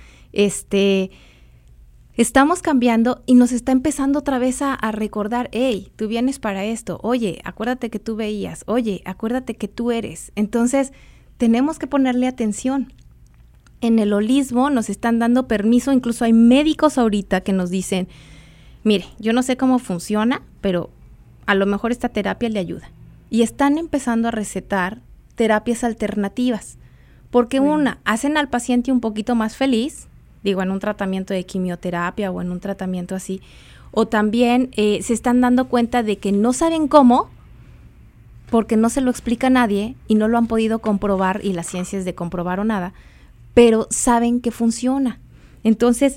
estamos cambiando y nos está empezando otra vez a recordar, hey, tú vienes para esto, oye, acuérdate que tú veías, oye, acuérdate que tú eres. Entonces, tenemos que ponerle atención. En el holismo nos están dando permiso, incluso hay médicos ahorita que nos dicen, mire, yo no sé cómo funciona, pero a lo mejor esta terapia le ayuda. Y están empezando a recetar terapias alternativas, porque hacen al paciente un poquito más feliz, digo, en un tratamiento de quimioterapia o en un tratamiento así, o también se están dando cuenta de que no saben cómo, porque no se lo explica a nadie y no lo han podido comprobar, y la ciencia es de comprobar o nada, pero saben que funciona. Entonces,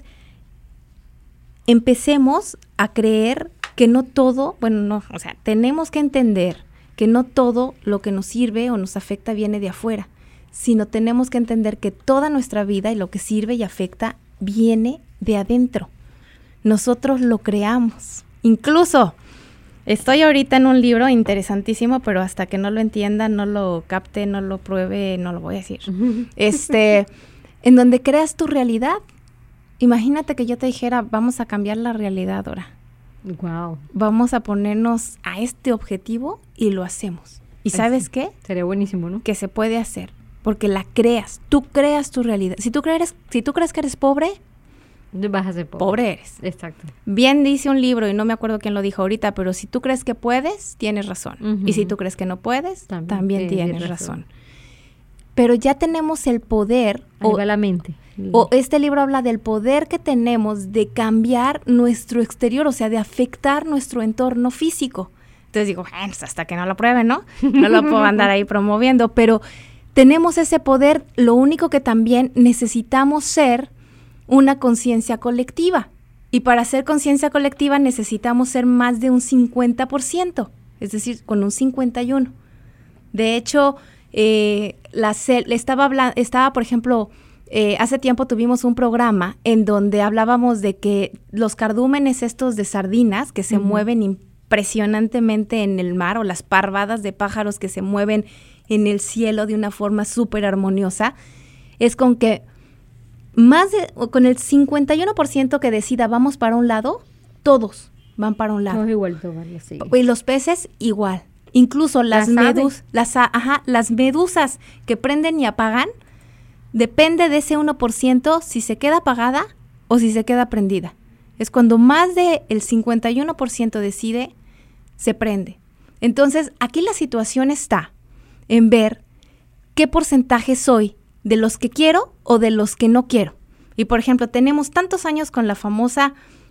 empecemos a creer que no todo, tenemos que entender que no todo lo que nos sirve o nos afecta viene de afuera, sino tenemos que entender que toda nuestra vida y lo que sirve y afecta viene de adentro. Nosotros lo creamos. Incluso, estoy ahorita en un libro interesantísimo, pero hasta que no lo entienda, no lo capte, no lo pruebe, no lo voy a decir. En donde creas tu realidad. Imagínate que yo te dijera, vamos a cambiar la realidad ahora. Wow. Vamos a ponernos a este objetivo y lo hacemos. ¿Y sabes qué? Sería buenísimo, ¿no? Que se puede hacer, porque la creas. Tú creas tu realidad. Si tú crees que eres pobre, vas a ser pobre. Pobre eres. Exacto. Bien dice un libro, y no me acuerdo quién lo dijo ahorita, pero si tú crees que puedes, tienes razón. Y si tú crees que no puedes, también tienes razón. Pero ya tenemos el poder. Ahí va la mente. O este libro habla del poder que tenemos de cambiar nuestro exterior, o sea, de afectar nuestro entorno físico. Entonces digo, hasta que no lo prueben, ¿no? No lo puedo andar ahí promoviendo, pero tenemos ese poder. Lo único que también necesitamos ser una conciencia colectiva. Y para ser conciencia colectiva necesitamos ser más de un 50%, es decir, con un 51%. De hecho, estaba, por ejemplo, hace tiempo tuvimos un programa en donde hablábamos de que los cardúmenes estos de sardinas que se mueven impresionantemente en el mar, o las parvadas de pájaros que se mueven en el cielo de una forma súper armoniosa, es con que con el 51% que decida vamos para un lado, todos van para un lado. Todos igual, varios, sí. Y los peces igual. Incluso las medusas que prenden y apagan, depende de ese 1% si se queda apagada o si se queda prendida. Es cuando más del 51% decide, se prende. Entonces, aquí la situación está en ver qué porcentaje soy de los que quiero o de los que no quiero. Y por ejemplo, tenemos tantos años con la famosa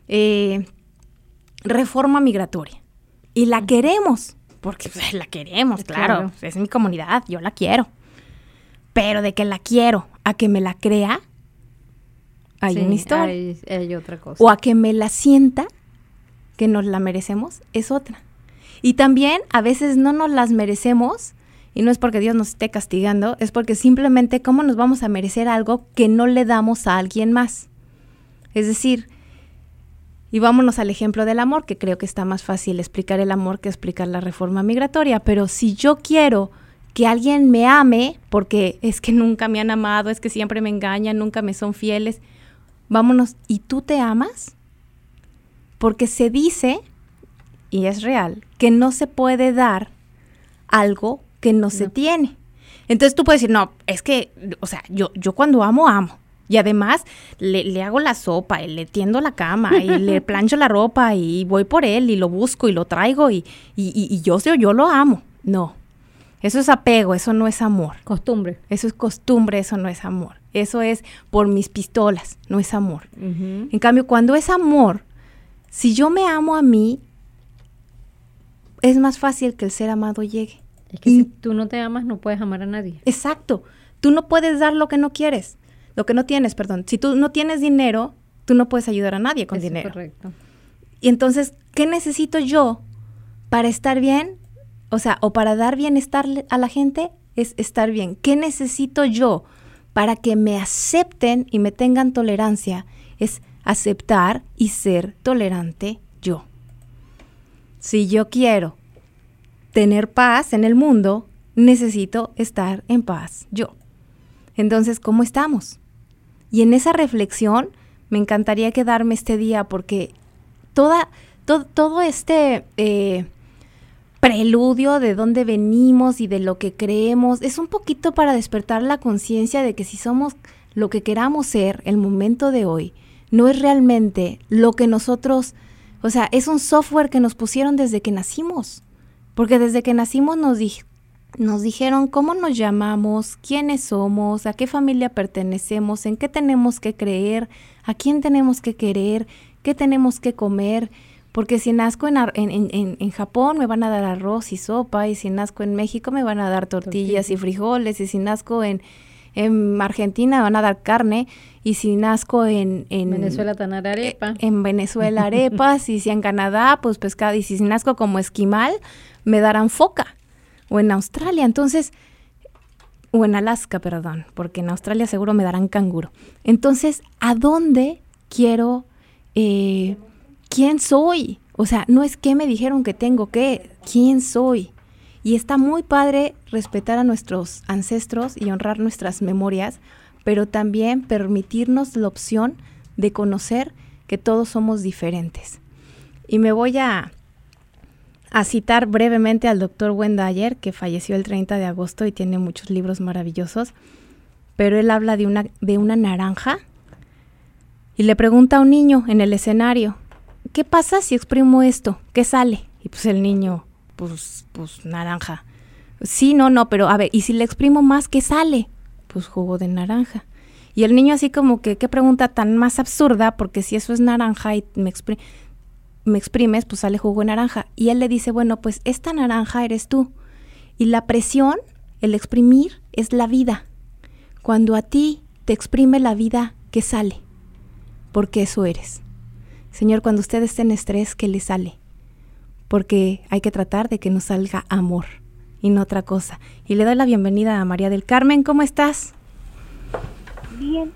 reforma migratoria y la queremos, porque pues, la queremos, claro, es mi comunidad, yo la quiero. Pero de que la quiero a que me la crea, hay una historia. Hay otra cosa. O a que me la sienta, que nos la merecemos, es otra. Y también a veces no nos las merecemos, y no es porque Dios nos esté castigando, es porque simplemente cómo nos vamos a merecer algo que no le damos a alguien más. Es decir, y vámonos al ejemplo del amor, que creo que está más fácil explicar el amor que explicar la reforma migratoria, pero si yo quiero que alguien me ame, porque es que nunca me han amado, es que siempre me engañan, nunca me son fieles, vámonos, ¿y tú te amas? Porque se dice, y es real, que no se puede dar algo que no se tiene. Entonces tú puedes decir, no, es que, o sea, yo cuando amo, amo. Y además le hago la sopa, y le tiendo la cama, y le plancho la ropa, y voy por él, y lo busco, y lo traigo, y yo lo amo. No, eso es apego, eso no es amor. Costumbre. Eso es costumbre, eso no es amor. Eso es por mis pistolas, no es amor. Uh-huh. En cambio, cuando es amor, si yo me amo a mí, es más fácil que el ser amado llegue. Es que si tú no te amas, no puedes amar a nadie. Exacto. Tú no puedes dar lo que no quieres. Lo que no tienes, perdón. Si tú no tienes dinero, tú no puedes ayudar a nadie con dinero. Correcto. Y entonces, ¿qué necesito yo para estar bien? O sea, o para dar bienestar a la gente, es estar bien. ¿Qué necesito yo para que me acepten y me tengan tolerancia? Es aceptar y ser tolerante yo. Si yo quiero tener paz en el mundo, necesito estar en paz yo. Entonces, ¿cómo estamos? Y en esa reflexión me encantaría quedarme este día porque todo este preludio de dónde venimos y de lo que creemos es un poquito para despertar la conciencia de que si somos lo que queramos ser el momento de hoy, no es realmente lo que nosotros, o sea, es un software que nos pusieron desde que nacimos. Porque desde que nacimos nos dijeron cómo nos llamamos, quiénes somos, a qué familia pertenecemos, en qué tenemos que creer, a quién tenemos que querer, qué tenemos que comer. Porque si nazco en Japón me van a dar arroz y sopa, y si nazco en México me van a dar tortillas y frijoles, y si nazco en Argentina me van a dar carne, y si nazco en Venezuela te van a dar arepa. En Venezuela arepas, y si en Canadá pues pescado, y si nazco como esquimal me darán foca, o en Australia, entonces, o en Alaska, perdón, porque en Australia seguro me darán canguro. Entonces, ¿a dónde quiero, quién soy? O sea, no es qué me dijeron que tengo que, ¿quién soy? Y está muy padre respetar a nuestros ancestros y honrar nuestras memorias, pero también permitirnos la opción de conocer que todos somos diferentes. Y me voy a citar brevemente al doctor Wendayer, que falleció el 30 de agosto y tiene muchos libros maravillosos, pero él habla de una naranja y le pregunta a un niño en el escenario, ¿qué pasa si exprimo esto? ¿Qué sale? Y pues el niño, pues naranja. Sí, no, pero a ver, ¿y si le exprimo más, qué sale? Pues jugo de naranja. Y el niño así como que, qué pregunta tan más absurda, porque si eso es naranja y me exprimes, pues sale jugo de naranja. Y él le dice, bueno, pues esta naranja eres tú. Y la presión, el exprimir, es la vida. Cuando a ti te exprime la vida, ¿qué sale? Porque eso eres. Señor, cuando usted esté en estrés, ¿qué le sale? Porque hay que tratar de que nos salga amor y no otra cosa. Y le doy la bienvenida a María del Carmen. ¿Cómo estás? Bien.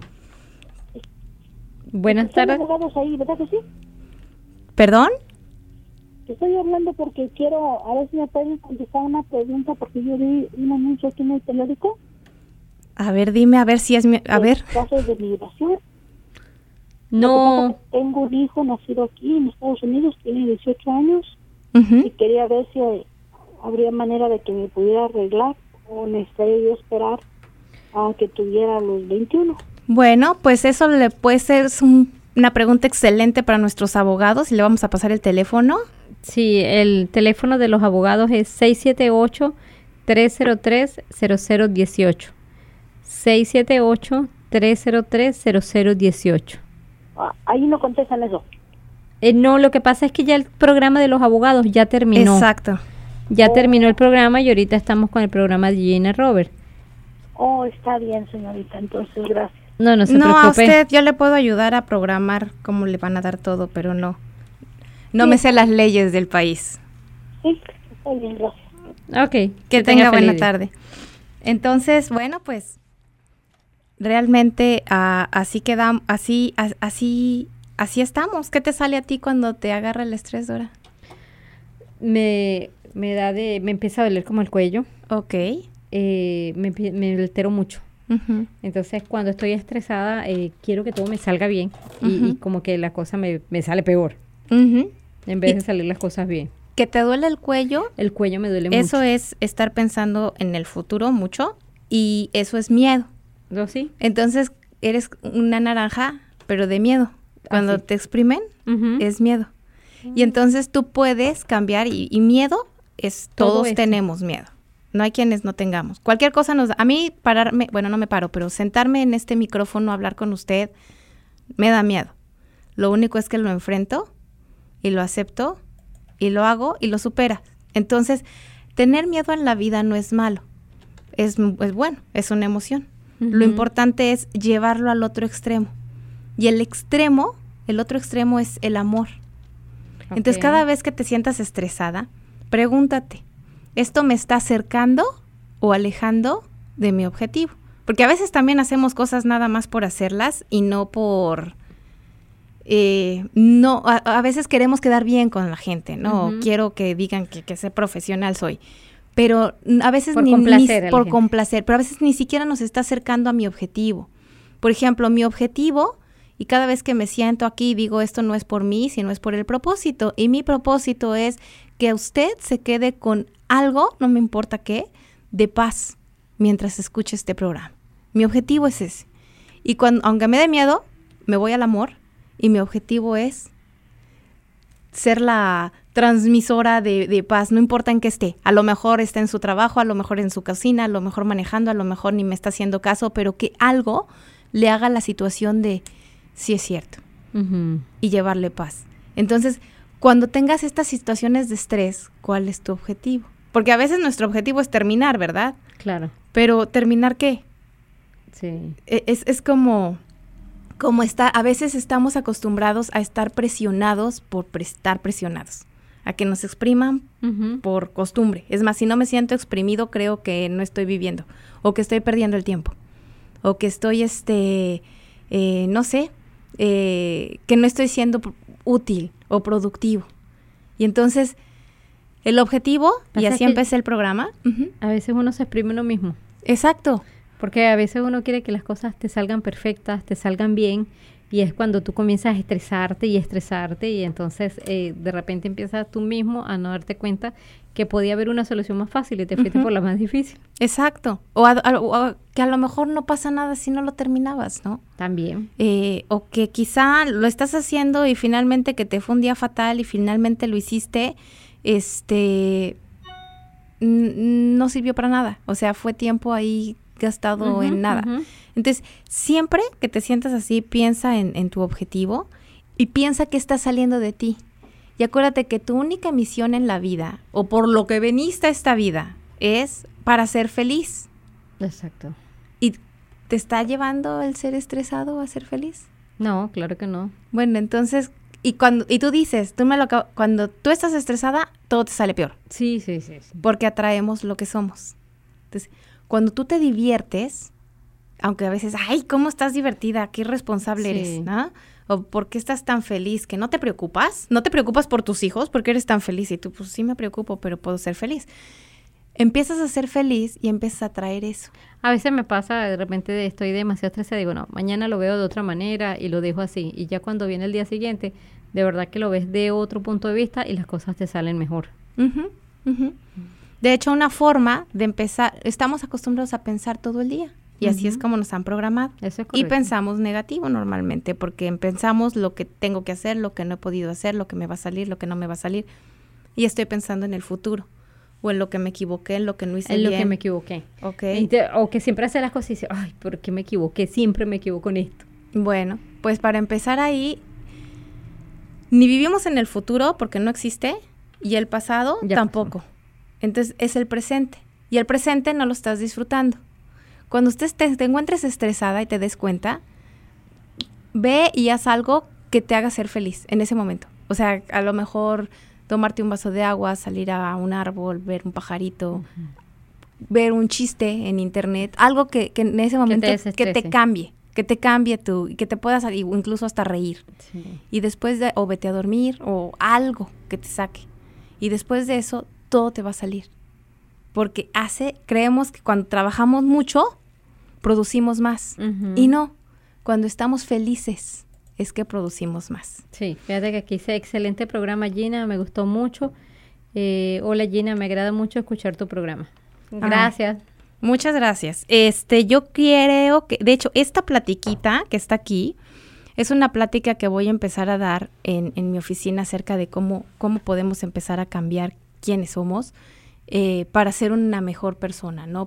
Buenas tardes. Ahí, ¿verdad que sí? ¿Perdón? Te estoy hablando porque quiero, a ver si me pueden contestar una pregunta, porque yo vi un anuncio aquí en el periódico. A ver, dime, a ver si es a ver. Casos de migración. No. Tengo un hijo nacido aquí en Estados Unidos, tiene 18 años, Uh-huh. y quería ver si habría manera de que me pudiera arreglar, o necesitaría yo esperar a que tuviera los 21. Bueno, pues eso le puede ser una pregunta excelente para nuestros abogados y le vamos a pasar el teléfono. Sí, el teléfono de los abogados es 678-303-0018. 678-303-0018. Ahí no contestan eso. No, lo que pasa es que ya el programa de los abogados ya terminó. Exacto. Ya terminó el programa y ahorita estamos con el programa de Gina Robert. Está bien, señorita, entonces gracias. No se No, preocupe. a usted yo le puedo ayudar a programar cómo le van a dar todo, pero no me sé las leyes del país. Sí, está bien, gracias. Ok. Que tenga buena feliz día. tarde. Entonces, bueno, pues realmente así quedamos, así estamos. ¿Qué te sale a ti cuando te agarra el estrés, Dora? Me empieza a doler como el cuello. Ok. Me altero mucho. Uh-huh. Entonces, cuando estoy estresada, quiero que todo me salga bien y, Uh-huh. y como que la cosa me sale peor Uh-huh. en vez de salir las cosas bien. Que te duele el cuello, El cuello me duele eso mucho. es estar pensando en el futuro mucho y eso es miedo. ¿No sí? Entonces, eres una naranja, pero de miedo. Cuando Así. te exprimen, Ujú. es miedo. Y entonces tú puedes cambiar y miedo es, Todo todos esto. tenemos miedo. No hay quienes no tengamos. Cualquier cosa nos da. A mí pararme, bueno, no me paro, pero sentarme en este micrófono a hablar con usted me da miedo. Lo único es que lo enfrento y lo acepto y lo hago y lo supera. Entonces, tener miedo en la vida no es malo. Es bueno, es una emoción. Lo Ujú. importante es llevarlo al otro extremo. Y el otro extremo es el amor. Entonces, Ok. cada vez que te sientas estresada, pregúntate, ¿esto me está acercando o alejando de mi objetivo? Porque a veces también hacemos cosas nada más por hacerlas y no por... a veces queremos quedar bien con la gente, ¿no? Ujú. Quiero que digan que sé profesional soy. Pero a veces Por ni complacer a la por gente. complacer, pero a veces ni siquiera nos está acercando a mi objetivo. Por ejemplo, mi objetivo, y cada vez que me siento aquí digo, esto no es por mí, sino es por el propósito. Y mi propósito es que usted se quede con algo, no me importa qué, de paz mientras escuche este programa. Mi objetivo es ese. Y aunque me dé miedo, me voy al amor y mi objetivo es ser la transmisora de paz, no importa en qué esté. A lo mejor está en su trabajo, a lo mejor en su cocina, a lo mejor manejando, a lo mejor ni me está haciendo caso, pero que algo le haga la situación de sí es cierto Ujú. y llevarle paz. Entonces, cuando tengas estas situaciones de estrés, ¿cuál es tu objetivo? Porque a veces nuestro objetivo es terminar, ¿verdad? Claro. Pero ¿terminar qué? Sí. Es como a veces estamos acostumbrados a estar presionados por estar presionados, a que nos expriman Ujú. por costumbre. Es más, si no me siento exprimido, creo que no estoy viviendo, o que estoy perdiendo el tiempo, o que estoy, no sé, que no estoy siendo útil o productivo. Y entonces, el objetivo, y Pasa así que- empecé el programa. Ujú. A veces uno se exprime uno mismo. Exacto. Porque a veces uno quiere que las cosas te salgan perfectas, te salgan bien, y es cuando tú comienzas a estresarte y entonces de repente empiezas tú mismo a no darte cuenta que podía haber una solución más fácil y te fuiste Ujú. por la más difícil. Exacto. O que a lo mejor no pasa nada si no lo terminabas, ¿no? También. O que quizá lo estás haciendo y finalmente que te fue un día fatal y finalmente lo hiciste, no sirvió para nada. O sea, fue tiempo ahí gastado Ujú, en nada. ujú. Entonces, siempre que te sientas así, piensa en tu objetivo y piensa que está saliendo de ti. Y acuérdate que tu única misión en la vida, o por lo que veniste a esta vida, es para ser feliz. Exacto. ¿Y te está llevando el ser estresado a ser feliz? No, claro que no. Bueno, entonces, y tú dices, cuando tú estás estresada, todo te sale peor, Sí, sí, sí. sí. porque atraemos lo que somos. Entonces, cuando tú te diviertes, aunque a veces, ay, ¿cómo estás divertida? Qué irresponsable Sí. eres, ¿no? O ¿por qué estás tan feliz? ¿Que no te preocupas? ¿No te preocupas por tus hijos? ¿Por qué eres tan feliz? Y tú, pues sí me preocupo, pero puedo ser feliz. Empiezas a ser feliz y empiezas a traer eso. A veces me pasa, de repente estoy demasiado estresada, digo, no, mañana lo veo de otra manera y lo dejo así. Y ya cuando viene el día siguiente, de verdad que lo ves de otro punto de vista y las cosas te salen mejor. Ujú, ujú. De hecho, una forma de empezar, estamos acostumbrados a pensar todo el día y así es Ujú. como nos han programado. Eso es Y correcto. pensamos negativo normalmente porque pensamos lo que tengo que hacer, lo que no he podido hacer, lo que me va a salir, lo que no me va a salir. Y estoy pensando en el futuro. o en lo que me equivoqué, en lo que no hice en bien. lo que me equivoqué. Ok. O que siempre hace las cosas y dice, ay, ¿por qué me equivoqué? Siempre me equivoco en esto. Bueno, pues para empezar ahí, ni vivimos en el futuro porque no existe, y el pasado Ya tampoco. pasó. Entonces es el presente, y el presente no lo estás disfrutando. Cuando te encuentres estresada y te des cuenta, ve y haz algo que te haga ser feliz en ese momento. O sea, a lo mejor tomarte un vaso de agua, salir a un árbol, ver un pajarito, ver un chiste en internet, algo que en ese momento que te cambie tú, y que te puedas incluso hasta reír. Sí. Y después o vete a dormir, o algo que te saque. Y después de eso, todo te va a salir. Porque creemos que cuando trabajamos mucho, producimos más. Y no, cuando estamos felices es que producimos más. Sí, fíjate que aquí dice, excelente programa, Gina, me gustó mucho. Hola, Gina, me agrada mucho escuchar tu programa. Gracias. Muchas gracias. Yo creo que, de hecho, esta platiquita que está aquí es una plática que voy a empezar a dar en mi oficina acerca de cómo podemos empezar a cambiar quiénes somos para ser una mejor persona, ¿no?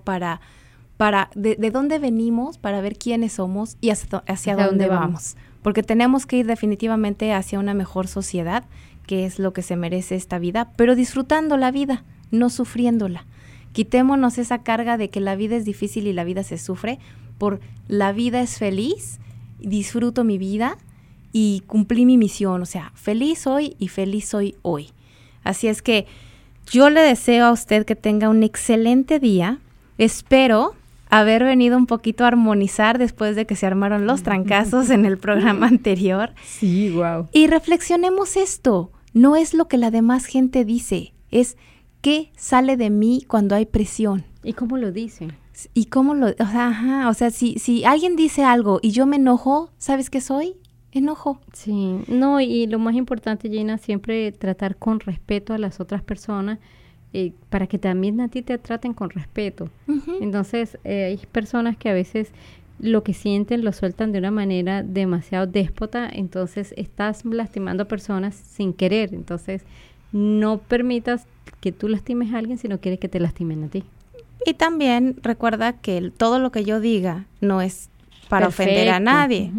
De dónde venimos, para ver quiénes somos y hacia dónde vamos. Porque tenemos que ir definitivamente hacia una mejor sociedad, que es lo que se merece esta vida, pero disfrutando la vida, no sufriéndola. Quitémonos esa carga de que la vida es difícil y la vida se sufre, por la vida es feliz, disfruto mi vida y cumplí mi misión, o sea, feliz soy y feliz soy hoy. Así es que yo le deseo a usted que tenga un excelente día. Espero haber venido un poquito a armonizar después de que se armaron los trancazos en el programa anterior. Sí, wow. Y reflexionemos esto, no es lo que la demás gente dice, es qué sale de mí cuando hay presión. ¿Y cómo lo dice? Y cómo o sea, si alguien dice algo y yo me enojo, ¿sabes qué soy? Enojo. Sí, no, y lo más importante, Gina, siempre tratar con respeto a las otras personas, para que también a ti te traten con respeto. Entonces, hay personas que a veces lo que sienten lo sueltan de una manera demasiado déspota, entonces estás lastimando a personas sin querer. Entonces, no permitas que tú lastimes a alguien si no quieres que te lastimen a ti. Y también recuerda que todo lo que yo diga no es para ofender a nadie.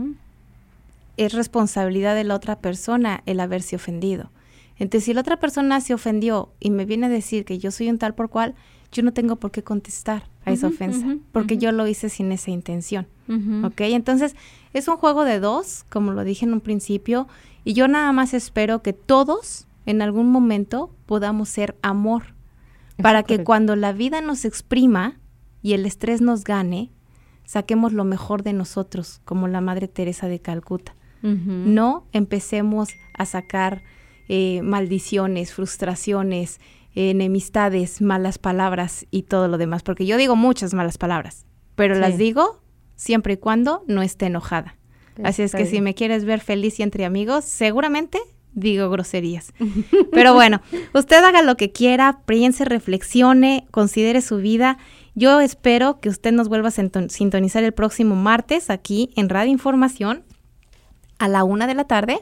Es responsabilidad de la otra persona el haberse ofendido. Entonces, si la otra persona se ofendió y me viene a decir que yo soy un tal por cual, yo no tengo por qué contestar a esa ofensa, porque yo lo hice sin esa intención. ¿Ok? Entonces, es un juego de dos, como lo dije en un principio, y yo nada más espero que todos, en algún momento, podamos ser amor, para que cuando la vida nos exprima y el estrés nos gane, saquemos lo mejor de nosotros, como la Madre Teresa de Calcuta. No empecemos a sacar maldiciones, frustraciones, enemistades, malas palabras y todo lo demás, porque yo digo muchas malas palabras, pero las digo siempre y cuando no esté enojada. Así es que si me quieres ver feliz y entre amigos, seguramente digo groserías. Pero bueno, usted haga lo que quiera, piense, reflexione, considere su vida. Yo espero que usted nos vuelva a sintonizar el próximo martes aquí en Radio Información a la 1:00 p.m.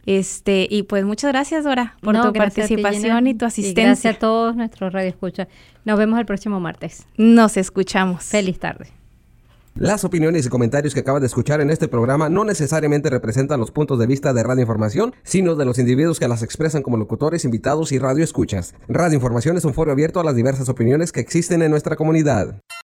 Y pues muchas gracias, Dora, por tu participación y tu asistencia. Y gracias a todos nuestros radioescuchas. Nos vemos el próximo martes. Nos escuchamos. Feliz tarde. Las opiniones y comentarios que acaba de escuchar en este programa no necesariamente representan los puntos de vista de Radio Información, sino de los individuos que las expresan como locutores, invitados y radioescuchas. Radio Información es un foro abierto a las diversas opiniones que existen en nuestra comunidad.